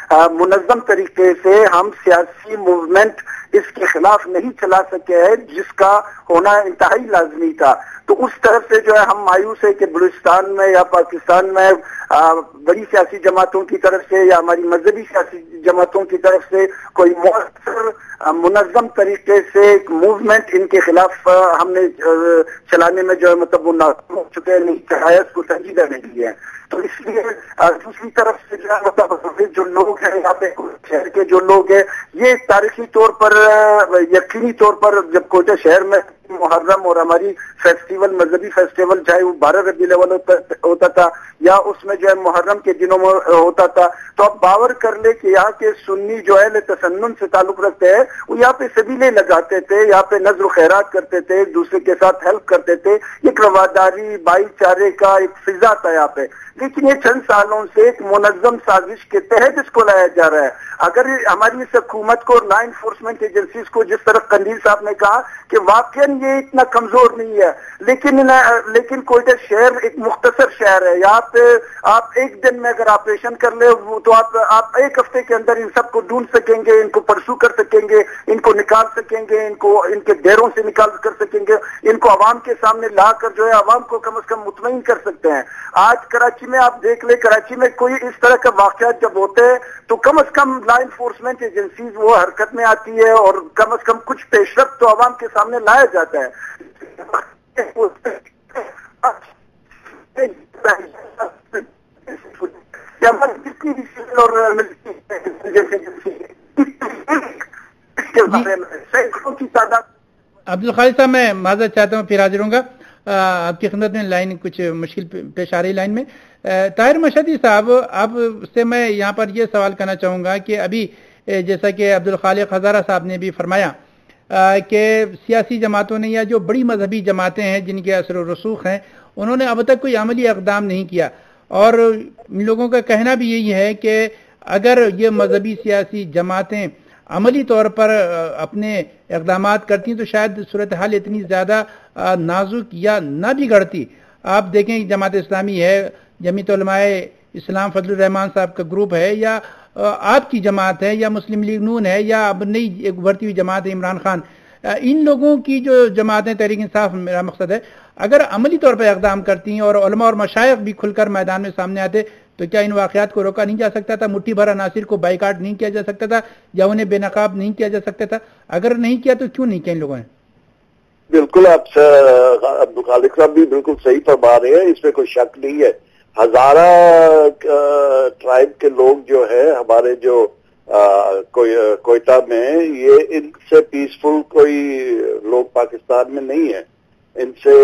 منظم طریقے سے ہم سیاسی موومنٹ اس کے خلاف نہیں چلا سکے ہیں جس کا ہونا انتہائی لازمی تھا. تو اس طرف سے جو ہے ہم مایوس ہے کہ بلوچستان میں یا پاکستان میں بڑی سیاسی جماعتوں کی طرف سے یا ہماری مذہبی سیاسی جماعتوں کی طرف سے کوئی مؤثر منظم طریقے سے ایک موومنٹ ان کے خلاف ہم نے چلانے میں جو ہے مطلب وہ ناکام ہو چکے ہیں, نہیں چڑھایا, اس کو سنجیدہ نہیں لیا ہے. تو اس لیے دوسری طرف سے جو ہے مطلب جو لوگ ہیں یہاں پہ شہر کے جو لوگ ہیں, یہ تاریخی طور پر یقینی طور پر جب کوئٹہ شہر میں محرم اور ہماری فیسٹیول مذہبی فیسٹیول چاہے وہ بارہ ربیع الاول ہوتا تھا یا اس میں جو ہے محرم کے دنوں میں ہوتا تھا, تو آپ باور کر لیں کہ یہاں کے سنی جو ہے تسنن سے تعلق رکھتے ہیں, وہ یہاں پہ سبیلے لگاتے تھے, یہاں پہ نذر و خیرات کرتے تھے, ایک دوسرے کے ساتھ ہیلپ کرتے تھے, ایک رواداری بھائی چارے کا ایک فضا تھا یہاں پہ. لیکن یہ چند سالوں سے ایک منظم سازش کے تحت اس کو لایا جا رہا ہے. اگر ہماری اس حکومت کو لا انفورسمنٹ ایجنسیز کو جس طرح قندیل صاحب نے کہا کہ واقعاً یہ اتنا کمزور نہیں ہے, لیکن لیکن کوئٹہ شہر ایک مختصر شہر ہے. یہاں پہ آپ ایک دن میں اگر آپریشن کر لے تو آپ آپ ایک ہفتے کے اندر ان سب کو ڈھونڈ سکیں گے, ان کو پرسو کر سکیں گے, ان کو نکال سکیں گے, ان کو ان کے ڈیروں سے نکال کر سکیں گے, ان کو عوام کے سامنے لا کر جو ہے عوام کو کم از کم مطمئن کر سکتے ہیں. آج کراچی میں آپ دیکھ لیں, کراچی میں کوئی اس طرح کا واقعات جب ہوتے ہیں تو کم از کم لا انفورسمنٹ ایجنسیز وہ حرکت میں آتی ہے اور کم از کم کچھ پیش رفت تو عوام کے سامنے لایا جاتا ہے. عبدالخالق صاحب, میں معذرت چاہتا ہوں, پھر حاضر ہوں گا آپ کی خدمت میں. لائن کچھ مشکل پیش آ رہی لائن میں. طاہر مشہدی صاحب, آپ سے میں یہاں پر یہ سوال کرنا چاہوں گا کہ ابھی جیسا کہ عبدالخالق ہزارہ صاحب نے بھی فرمایا کہ سیاسی جماعتوں نے یا جو بڑی مذہبی جماعتیں ہیں جن کے اثر و رسوخ ہیں, انہوں نے اب تک کوئی عملی اقدام نہیں کیا, اور ان لوگوں کا کہنا بھی یہی ہے کہ اگر یہ مذہبی سیاسی جماعتیں عملی طور پر اپنے اقدامات کرتی تو شاید صورتحال اتنی زیادہ نازک یا نہ بگڑتی. آپ دیکھیں جماعت اسلامی ہے, جمعیت علماء اسلام فضل الرحمان صاحب کا گروپ ہے, یا آپ کی جماعت ہے, یا مسلم لیگ نون ہے, یا اب نئی ایک ابھرتی ہوئی جماعت ہے عمران خان. ان لوگوں کی جو جماعتیں تحریک انصاف میرا مقصد ہے, اگر عملی طور پر اقدام کرتی ہیں اور علماء اور مشائخ بھی کھل کر میدان میں سامنے آتے تو کیا ان واقعات کو روکا نہیں جا سکتا تھا؟ مٹھی بھر عناصر کو بائیکاٹ نہیں کیا جا سکتا تھا یا انہیں بے نقاب نہیں کیا جا سکتا تھا؟ اگر نہیں کیا تو کیوں نہیں کیا ان لوگوں نے؟ بالکل, آپ عبدالخالق صاحب بھی بالکل صحیح فرما رہے ہیں, اس میں کوئی شک نہیں ہے. ہزارہ ٹرائب کے لوگ جو ہے ہمارے جو کوئٹہ میں, یہ ان سے پیسفل کوئی لوگ پاکستان میں نہیں ہے. ان سے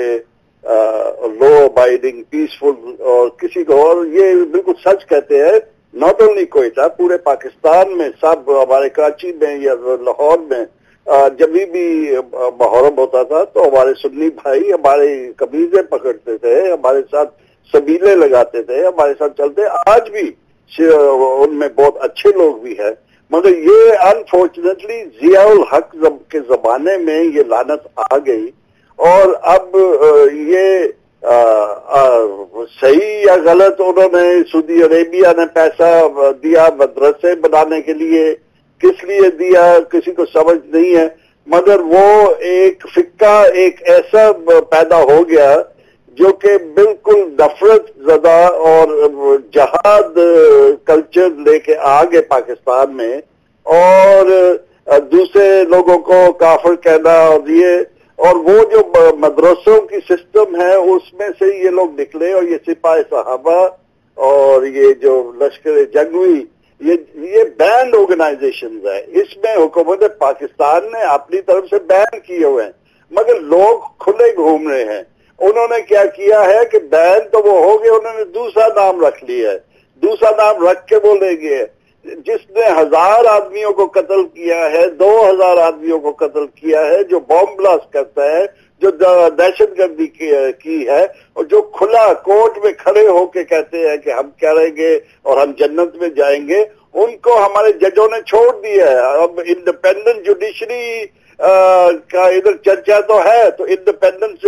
لو ابائڈنگ پیسفل اور کسی کو, اور یہ بالکل سچ کہتے ہیں, ناٹ اونلی کوئٹہ, پورے پاکستان میں سب, ہمارے کراچی میں یا لاہور میں جب بھی محرم ہوتا تھا تو ہمارے سنی بھائی ہمارے قمیضیں پکڑتے تھے, ہمارے ساتھ سبیلے لگاتے تھے, ہمارے ساتھ چلتے. آج بھی ان میں بہت اچھے لوگ بھی ہیں, مگر یہ انفارچونیٹلی ضیاء الحق کے زمانے میں یہ لعنت آ گئی, اور اب یہ آ, آ, صحیح یا غلط, انہوں نے سعودی عربیہ نے پیسہ دیا مدرسے بنانے کے لیے, کس لیے دیا کسی کو سمجھ نہیں ہے, مگر وہ ایک فقہ ایک ایسا پیدا ہو گیا جو کہ بالکل نفرت زدہ اور جہاد کلچر لے کے آ گئے پاکستان میں, اور دوسرے لوگوں کو کافر کہنا, اور یہ اور وہ جو مدرسوں کی سسٹم ہے اس میں سے یہ لوگ نکلے, اور یہ سپاہ صحابہ اور یہ جو لشکر جنگوی, یہ یہ بینڈ آرگنائزیشنز ہیں. اس میں حکومت پاکستان نے اپنی طرف سے بین کیے ہوئے ہیں, مگر لوگ کھلے گھوم رہے ہیں. انہوں نے کیا کیا ہے کہ بین تو وہ ہو گئے, انہوں نے دوسرا نام رکھ لیا ہے, دوسرا نام رکھ کے وہ لے گئے. جس نے ہزار آدمیوں کو قتل کیا ہے, دو ہزار آدمیوں کو قتل کیا ہے, جو بام بلاسٹ کرتا ہے, جو دہشت گردی کی ہے, اور جو کھلا کورٹ میں کھڑے ہو کے کہتے ہیں کہ ہم کریں گے اور ہم جنت میں جائیں گے, ان کو ہمارے ججوں نے چھوڑ دیا ہے. اب انڈیپینڈنٹ جوڈیشری کا ادھر چرچا تو ہے, تو انڈیپینڈنٹ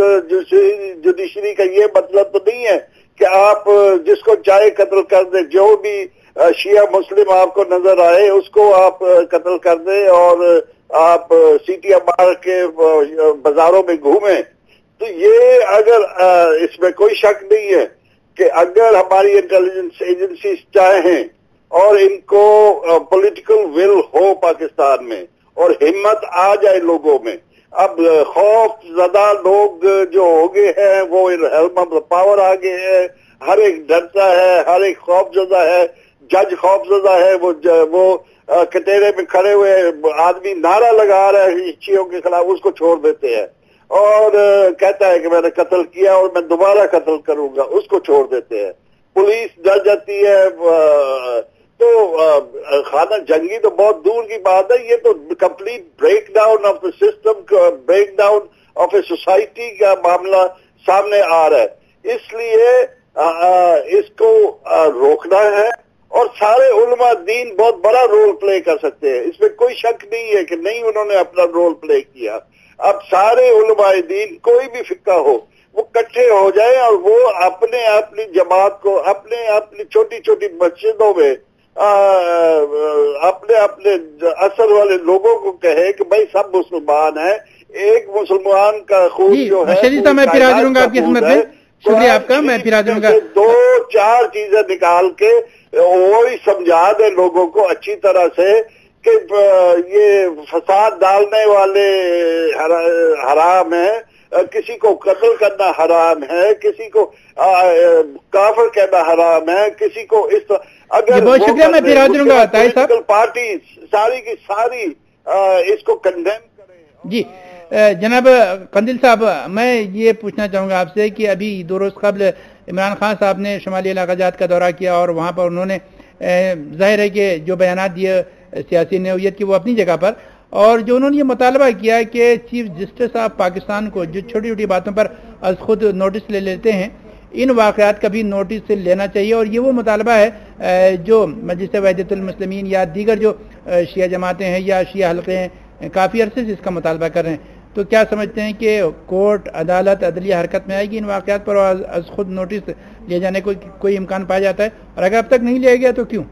جوڈیشری کا یہ مطلب تو نہیں ہے کہ آپ جس کو چاہے قتل کر دیں. جو بھی شیعہ مسلم آپ کو نظر آئے اس کو آپ قتل کر دیں اور آپ سیٹیاں مار کے بازاروں میں گھومیں. تو یہ اگر اس میں کوئی شک نہیں ہے کہ اگر ہماری انٹیلیجنس ایجنسیز چاہیں اور ان کو پولیٹیکل ول ہو پاکستان میں اور ہمت آ جائے لوگوں میں. اب خوف زدہ لوگ جو ہو گئے ہیں وہ ہیلم آف دا پاور آ گئے ہیں, ہر ایک ڈرتا ہے, ہر ایک خوف زدہ ہے, جج خوف زدہ ہے, وہ وہ کٹہرے میں کھڑے ہوئے آدمی نعرہ لگا رہا ہے شیعوں کے خلاف, اس کو چھوڑ دیتے ہیں اور کہتا ہے کہ میں نے قتل کیا اور میں دوبارہ قتل کروں گا, اس کو چھوڑ دیتے ہیں. پولیس ڈر جاتی ہے. تو خانہ جنگی تو بہت دور کی بات ہے, یہ تو complete break down of the system, break down of a society کا معاملہ سامنے آ رہا ہے. اس لیے اس کو روکنا ہے اور سارے علماء دین بہت بڑا رول پلے کر سکتے ہیں, اس میں کوئی شک نہیں ہے کہ نہیں انہوں نے اپنا رول پلے کیا. اب سارے علماء دین کوئی بھی فقہ ہو وہ کٹھے ہو جائیں اور وہ اپنے اپنی جماعت کو اپنے اپنی چھوٹی چھوٹی مسجدوں میں اپنے اپنے اثر والے لوگوں کو کہے کہ بھائی سب مسلمان ہیں, ایک مسلمان کا خون جو ہے میں پھر حاضر ہوں گا آپ کی خدمت میں. شکریہ آپ کا, میں پھر حاضر ہوں گا. دو چار چیزیں نکال کے وہی سمجھا دے لوگوں کو اچھی طرح سے کہ یہ فساد ڈالنے والے حرام ہے, کسی کو قتل کرنا حرام ہے, کسی کو کافر کہنا حرام ہے, کسی کو اس طرح. اگر بہت شکریہ, میں پھر حاضر ہوں گا. پولیٹیکل پارٹی ساری کی ساری اس کو کنڈیم کریں. جی جناب قندیل صاحب, میں یہ پوچھنا چاہوں گا آپ سے کہ ابھی دو روز قبل عمران خان صاحب نے شمالی علاقہ جات کا دورہ کیا اور وہاں پر انہوں نے ظاہر ہے کہ جو بیانات دیے سیاسی نوعیت کی وہ اپنی جگہ پر, اور جو انہوں نے یہ مطالبہ کیا کہ چیف جسٹس آف پاکستان کو جو چھوٹی چھوٹی باتوں پر از خود نوٹس لے لیتے ہیں, ان واقعات کا بھی نوٹس لینا چاہیے. اور یہ وہ مطالبہ ہے جو مجلس وحدت المسلمین یا دیگر جو شیعہ جماعتیں ہیں یا شیعہ حلقے ہیں کافی عرصے سے اس کا مطالبہ کر رہے ہیں. تو کیا سمجھتے ہیں کہ کورٹ, عدالت, عدلیہ حرکت میں آئے گی ان واقعات پر از خود نوٹس لے جانے کو کوئی امکان پایا جاتا ہے, اور اگر اب تک نہیں لیا گیا تو کیوں؟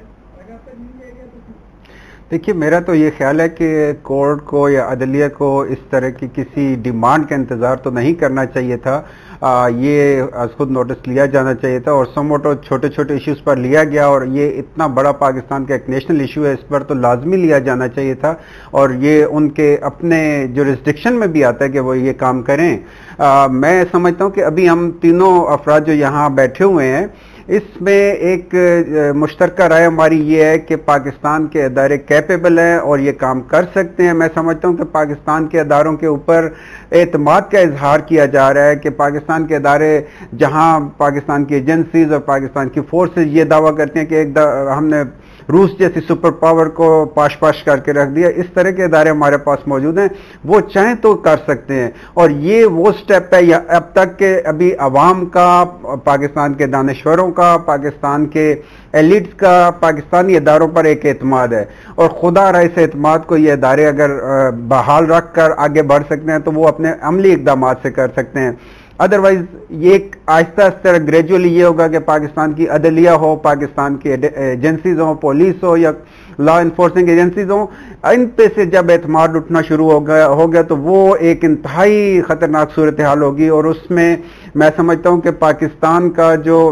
دیکھیے, میرا تو یہ خیال ہے کہ کورٹ کو یا عدلیہ کو اس طرح کی کسی ڈیمانڈ کا انتظار تو نہیں کرنا چاہیے تھا. آ, یہ از خود نوٹس لیا جانا چاہیے تھا اور سموٹو چھوٹے چھوٹے ایشوز پر لیا گیا, اور یہ اتنا بڑا پاکستان کا ایک نیشنل ایشو ہے, اس پر تو لازمی لیا جانا چاہیے تھا, اور یہ ان کے اپنے جورسڈکشن میں بھی آتا ہے کہ وہ یہ کام کریں. آ, میں سمجھتا ہوں کہ ابھی ہم تینوں افراد جو یہاں بیٹھے ہوئے ہیں اس میں ایک مشترکہ رائے ہماری یہ ہے کہ پاکستان کے ادارے کیپیبل ہیں اور یہ کام کر سکتے ہیں. میں سمجھتا ہوں کہ پاکستان کے اداروں کے اوپر اعتماد کا اظہار کیا جا رہا ہے کہ پاکستان کے ادارے, جہاں پاکستان کی ایجنسیز اور پاکستان کی فورسز یہ دعویٰ کرتے ہیں کہ ایک ہم نے روس جیسی سپر پاور کو پاش پاش کر کے رکھ دیا, اس طرح کے ادارے ہمارے پاس موجود ہیں, وہ چاہیں تو کر سکتے ہیں. اور یہ وہ سٹیپ ہے اب تک کہ ابھی عوام کا, پاکستان کے دانشوروں کا, پاکستان کے ایلیٹس کا پاکستانی اداروں پر ایک اعتماد ہے, اور خدا رہا اس اعتماد کو یہ ادارے اگر بحال رکھ کر آگے بڑھ سکتے ہیں تو وہ اپنے عملی اقدامات سے کر سکتے ہیں. ادروائز یہ ایک آہستہ آہستہ گریجولی یہ ہوگا کہ پاکستان کی عدلیہ ہو, پاکستان کی ایجنسیز ہوں, پولیس ہو یا لا انفورسنگ ایجنسیز ہوں, ان پہ سے جب اعتماد اٹھنا شروع ہو گیا ہو گیا تو وہ ایک انتہائی خطرناک صورتحال ہوگی, اور اس میں میں سمجھتا ہوں کہ پاکستان کا جو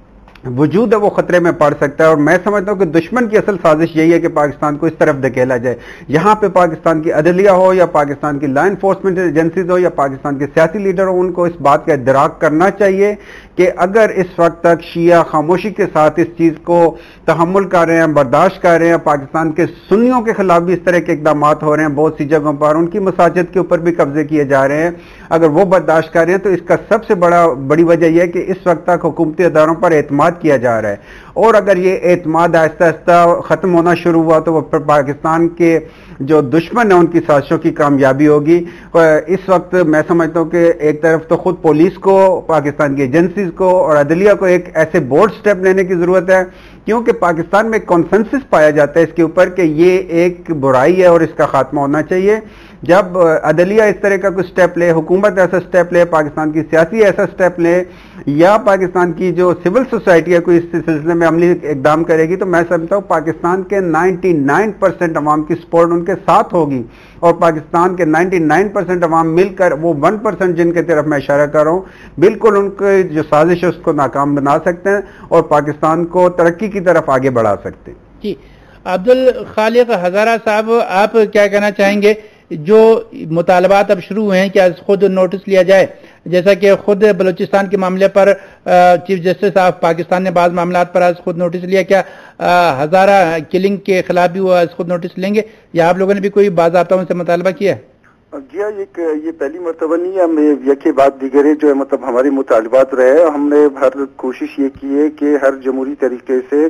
وجود ہے وہ خطرے میں پڑ سکتا ہے. اور میں سمجھتا ہوں کہ دشمن کی اصل سازش یہی ہے کہ پاکستان کو اس طرف دھکیلا جائے. یہاں پہ پاکستان کی عدلیہ ہو یا پاکستان کی لا انفورسمنٹ ایجنسیز ہو یا پاکستان کے سیاسی لیڈر ہو, ان کو اس بات کا ادراک کرنا چاہیے کہ اگر اس وقت تک شیعہ خاموشی کے ساتھ اس چیز کو تحمل کر رہے ہیں, برداشت کر رہے ہیں, پاکستان کے سنیوں کے خلاف بھی اس طرح کے اقدامات ہو رہے ہیں بہت سی جگہوں پر, ان کی مساجد کے اوپر بھی قبضے کیے جا رہے ہیں, اگر وہ برداشت کر رہے ہیں تو اس کا سب سے بڑا بڑی وجہ یہ ہے کہ اس وقت تک حکومتی اداروں پر اعتماد کیا جا رہا ہے. اور اگر یہ اعتماد آہستہ آہستہ ختم ہونا شروع ہوا تو وہ پاکستان کے جو دشمن ہیں ان کی سازشوں کی کامیابی ہوگی. اس وقت میں سمجھتا ہوں کہ ایک طرف تو خود پولیس کو, پاکستان کی ایجنسیز کو اور عدلیہ کو ایک ایسے بورڈ سٹیپ لینے کی ضرورت ہے کیونکہ پاکستان میں کنسنسس پایا جاتا ہے اس کے اوپر کہ یہ ایک برائی ہے اور اس کا خاتمہ ہونا چاہیے. جب عدلیہ اس طرح کا کوئی سٹیپ لے, حکومت ایسا سٹیپ لے, پاکستان کی سیاسی ایسا سٹیپ لے, یا پاکستان کی جو سول سوسائٹی ہے کوئی اس سلسلے میں عملی اقدام کرے گی, تو میں سمجھتا ہوں پاکستان کے نائنٹی نائن پرسینٹ عوام کی سپورٹ ان کے ساتھ ہوگی, اور پاکستان کے نائنٹی نائن پرسینٹ عوام مل کر وہ ون پرسینٹ جن کے طرف میں اشارہ کر رہا ہوں, بالکل ان کی جو سازش ہے اس کو ناکام بنا سکتے ہیں اور پاکستان کو ترقی کی طرف آگے بڑھا سکتے ہیں. جی عبدالخالق ہزارہ صاحب, آپ کیا کہنا چاہیں گے؟ جو مطالبات اب شروع ہوئے ہیں کہ خود نوٹس لیا جائے, جیسا کہ خود بلوچستان کے معاملے پر چیف جسٹس آف پاکستان نے بعض معاملات پر آج خود نوٹس لیا, کیا ہزارہ کلنگ کے خلاف بھی وہ آج خود نوٹس لیں گے, یا آپ لوگوں نے بھی کوئی باضابطہ ان سے مطالبہ کیا ہے؟ جی ہاں, یہ پہلی مرتبہ نہیں ہے, ہم یکی بات دیگرے جو ہے مطلب ہماری مطالبات رہے. ہم نے ہر کوشش یہ کی ہے کہ ہر جمہوری طریقے سے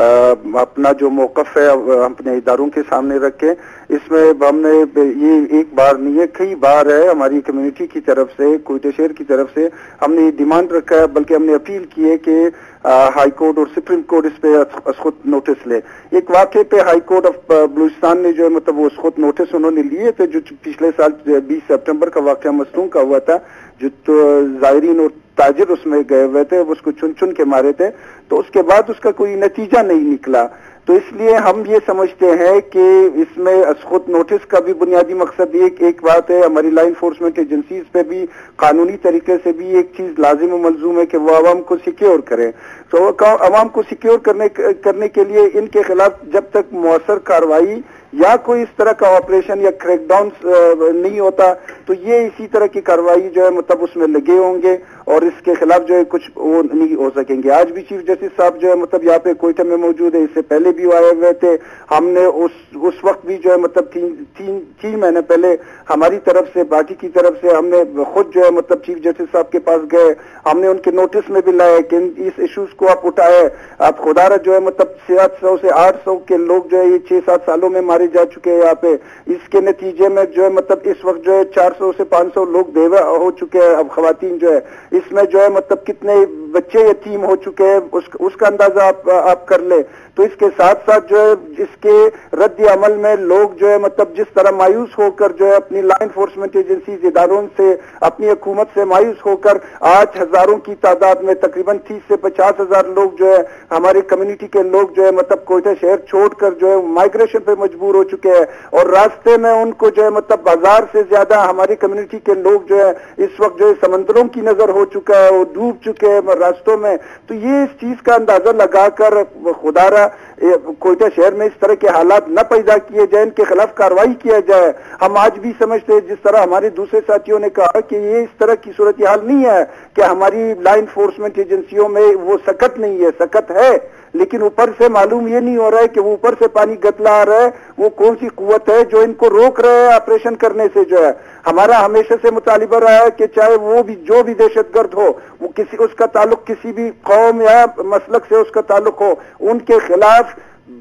اپنا جو موقف ہے اپنے اداروں کے سامنے رکھیں. اس میں ہم نے یہ ایک بار نہیں ہے, کئی بار ہے ہماری کمیونٹی کی طرف سے, کوئٹہ شہر کی طرف سے ہم نے یہ ڈیمانڈ رکھا ہے, بلکہ ہم نے اپیل کی ہے کہ ہائی کورٹ اور سپریم کورٹ اس پہ خود نوٹس لے. ایک واقعے پہ ہائی کورٹ آف بلوچستان نے جو ہے مطلب وہ خود نوٹس انہوں نے لیے تھے, جو پچھلے سال بیس سپٹمبر کا واقعہ مستون کا ہوا تھا, جو زائرین اور تاجر اس میں گئے ہوئے تھے, اس کو چن چن کے مارے تھے, تو اس کے بعد اس کا کوئی نتیجہ نہیں نکلا. تو اس لیے ہم یہ سمجھتے ہیں کہ اس میں خود نوٹس کا بھی بنیادی مقصد ایک ایک بات ہے, ہماری لا انفورسمنٹ ایجنسیز پہ بھی قانونی طریقے سے بھی ایک چیز لازم و ملزوم ہے کہ وہ عوام کو سیکیور کریں. تو عوام کو سیکیور کرنے کرنے کے لیے ان کے خلاف جب تک مؤثر کارروائی یا کوئی اس طرح کا آپریشن یا کریک ڈاؤن نہیں ہوتا, تو یہ اسی طرح کی کارروائی جو ہے مطلب اس میں لگے ہوں گے اور اس کے خلاف جو ہے کچھ وہ نہیں ہو سکیں گے. آج بھی چیف جسٹس صاحب جو ہے مطلب یہاں پہ کوئٹہ میں موجود ہے, اس سے پہلے بھی آئے ہوئے تھے. ہم نے اس اس وقت بھی جو ہے مطلب تین تین تین مہینے پہلے ہماری طرف سے, باقی کی طرف سے ہم نے خود جو ہے مطلب چیف جسٹس صاحب کے پاس گئے, ہم نے ان کے نوٹس میں بھی لائے کہ اس ایشوز کو آپ اٹھائے. آپ خدا را جو ہے مطلب سات سو سے آٹھ سو کے لوگ جو ہے یہ چھ سات سالوں میں مارے جا چکے ہیں یہاں پہ. اس کے نتیجے میں جو ہے مطلب اس وقت جو ہے چار سو سے پانچ سو لوگ بیوہ ہو چکے ہیں, اب خواتین جو ہے اس میں جو ہے مطلب کتنے بچے یتیم ہو چکے ہیں اس, اس کا اندازہ آپ آپ کر لیں. تو اس کے ساتھ ساتھ جو ہے اس کے رد عمل میں لوگ جو ہے مطلب جس طرح مایوس ہو کر جو ہے اپنی لا انفورسمنٹ ایجنسیز اداروں سے, اپنی حکومت سے مایوس ہو کر آج ہزاروں کی تعداد میں تقریباً تیس سے پچاس ہزار لوگ جو ہے ہمارے کمیونٹی کے لوگ جو ہے مطلب کوئٹہ شہر چھوڑ کر جو ہے مائگریشن پہ مجبور ہو چکے ہیں, اور راستے میں ان کو جو ہے مطلب بازار سے زیادہ ہماری کمیونٹی کے لوگ جو ہے اس وقت جو ہے سمندروں کی نظر ہو چکا ہے, وہ ڈوب چکے ہیں راستوں میں. تو یہ اس چیز کا اندازہ لگا کر خدا را کوئٹہ شہر میں اس طرح کے حالات نہ پیدا کیے جائیں, ان کے خلاف کارروائی کیا جائے. ہم آج بھی سمجھتے ہیں جس طرح ہمارے دوسرے ساتھیوں نے کہا کہ یہ اس طرح کی صورتحال نہیں ہے کہ ہماری لا انفورسمنٹ ایجنسیوں میں وہ سکت نہیں ہے, سکت ہے, لیکن اوپر سے معلوم یہ نہیں ہو رہا ہے کہ وہ اوپر سے پانی گتلا آ رہا ہے, وہ کون سی قوت ہے جو ان کو روک رہے ہے آپریشن کرنے سے. جو ہے ہمارا ہمیشہ سے مطالبہ رہا ہے کہ چاہے وہ بھی جو بھی دہشت گرد ہو, وہ کسی اس کا تعلق کسی بھی قوم یا مسلک سے اس کا تعلق ہو, ان کے خلاف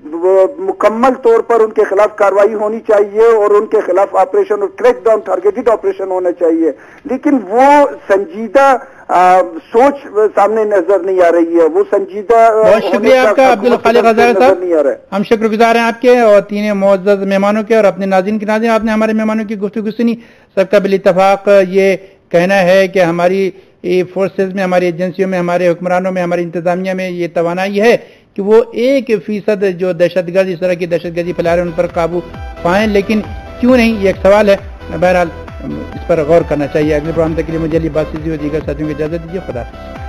مکمل طور پر ان کے خلاف کارروائی ہونی چاہیے اور ان کے خلاف آپریشن اور کریک ڈاؤن ٹارگیٹڈ آپریشن ہونا چاہیے. لیکن وہ سنجیدہ آ, سوچ سامنے نظر نہیں آ رہی ہے, وہ سنجیدہ. بہت شکریہ آپ کا عبدالخالق ہزارہ صاحب, ہم شکر گزار ہیں آپ کے اور تین معزز مہمانوں کے اور اپنے ناظرین کے. ناظرین, آپ نے ہمارے مہمانوں کی گفتگو سنی. سب کا بالاتفاق یہ کہنا ہے کہ ہماری فورسز میں, ہماری ایجنسیوں میں, ہمارے حکمرانوں میں, ہماری انتظامیہ میں یہ توانائی ہے کہ وہ ایک فیصد جو دہشت گرد اس طرح کی دہشت گردی پھیلا رہے ہیں ان پر قابو پائیں. لیکن کیوں نہیں, یہ ایک سوال ہے. بہرحال اس پر غور کرنا چاہیے. اگلے پروگرام تک کے لیے مجھے علی باسیزی اور دیگر ساتھیوں کی اجازت دیجیے. خدا حافظ.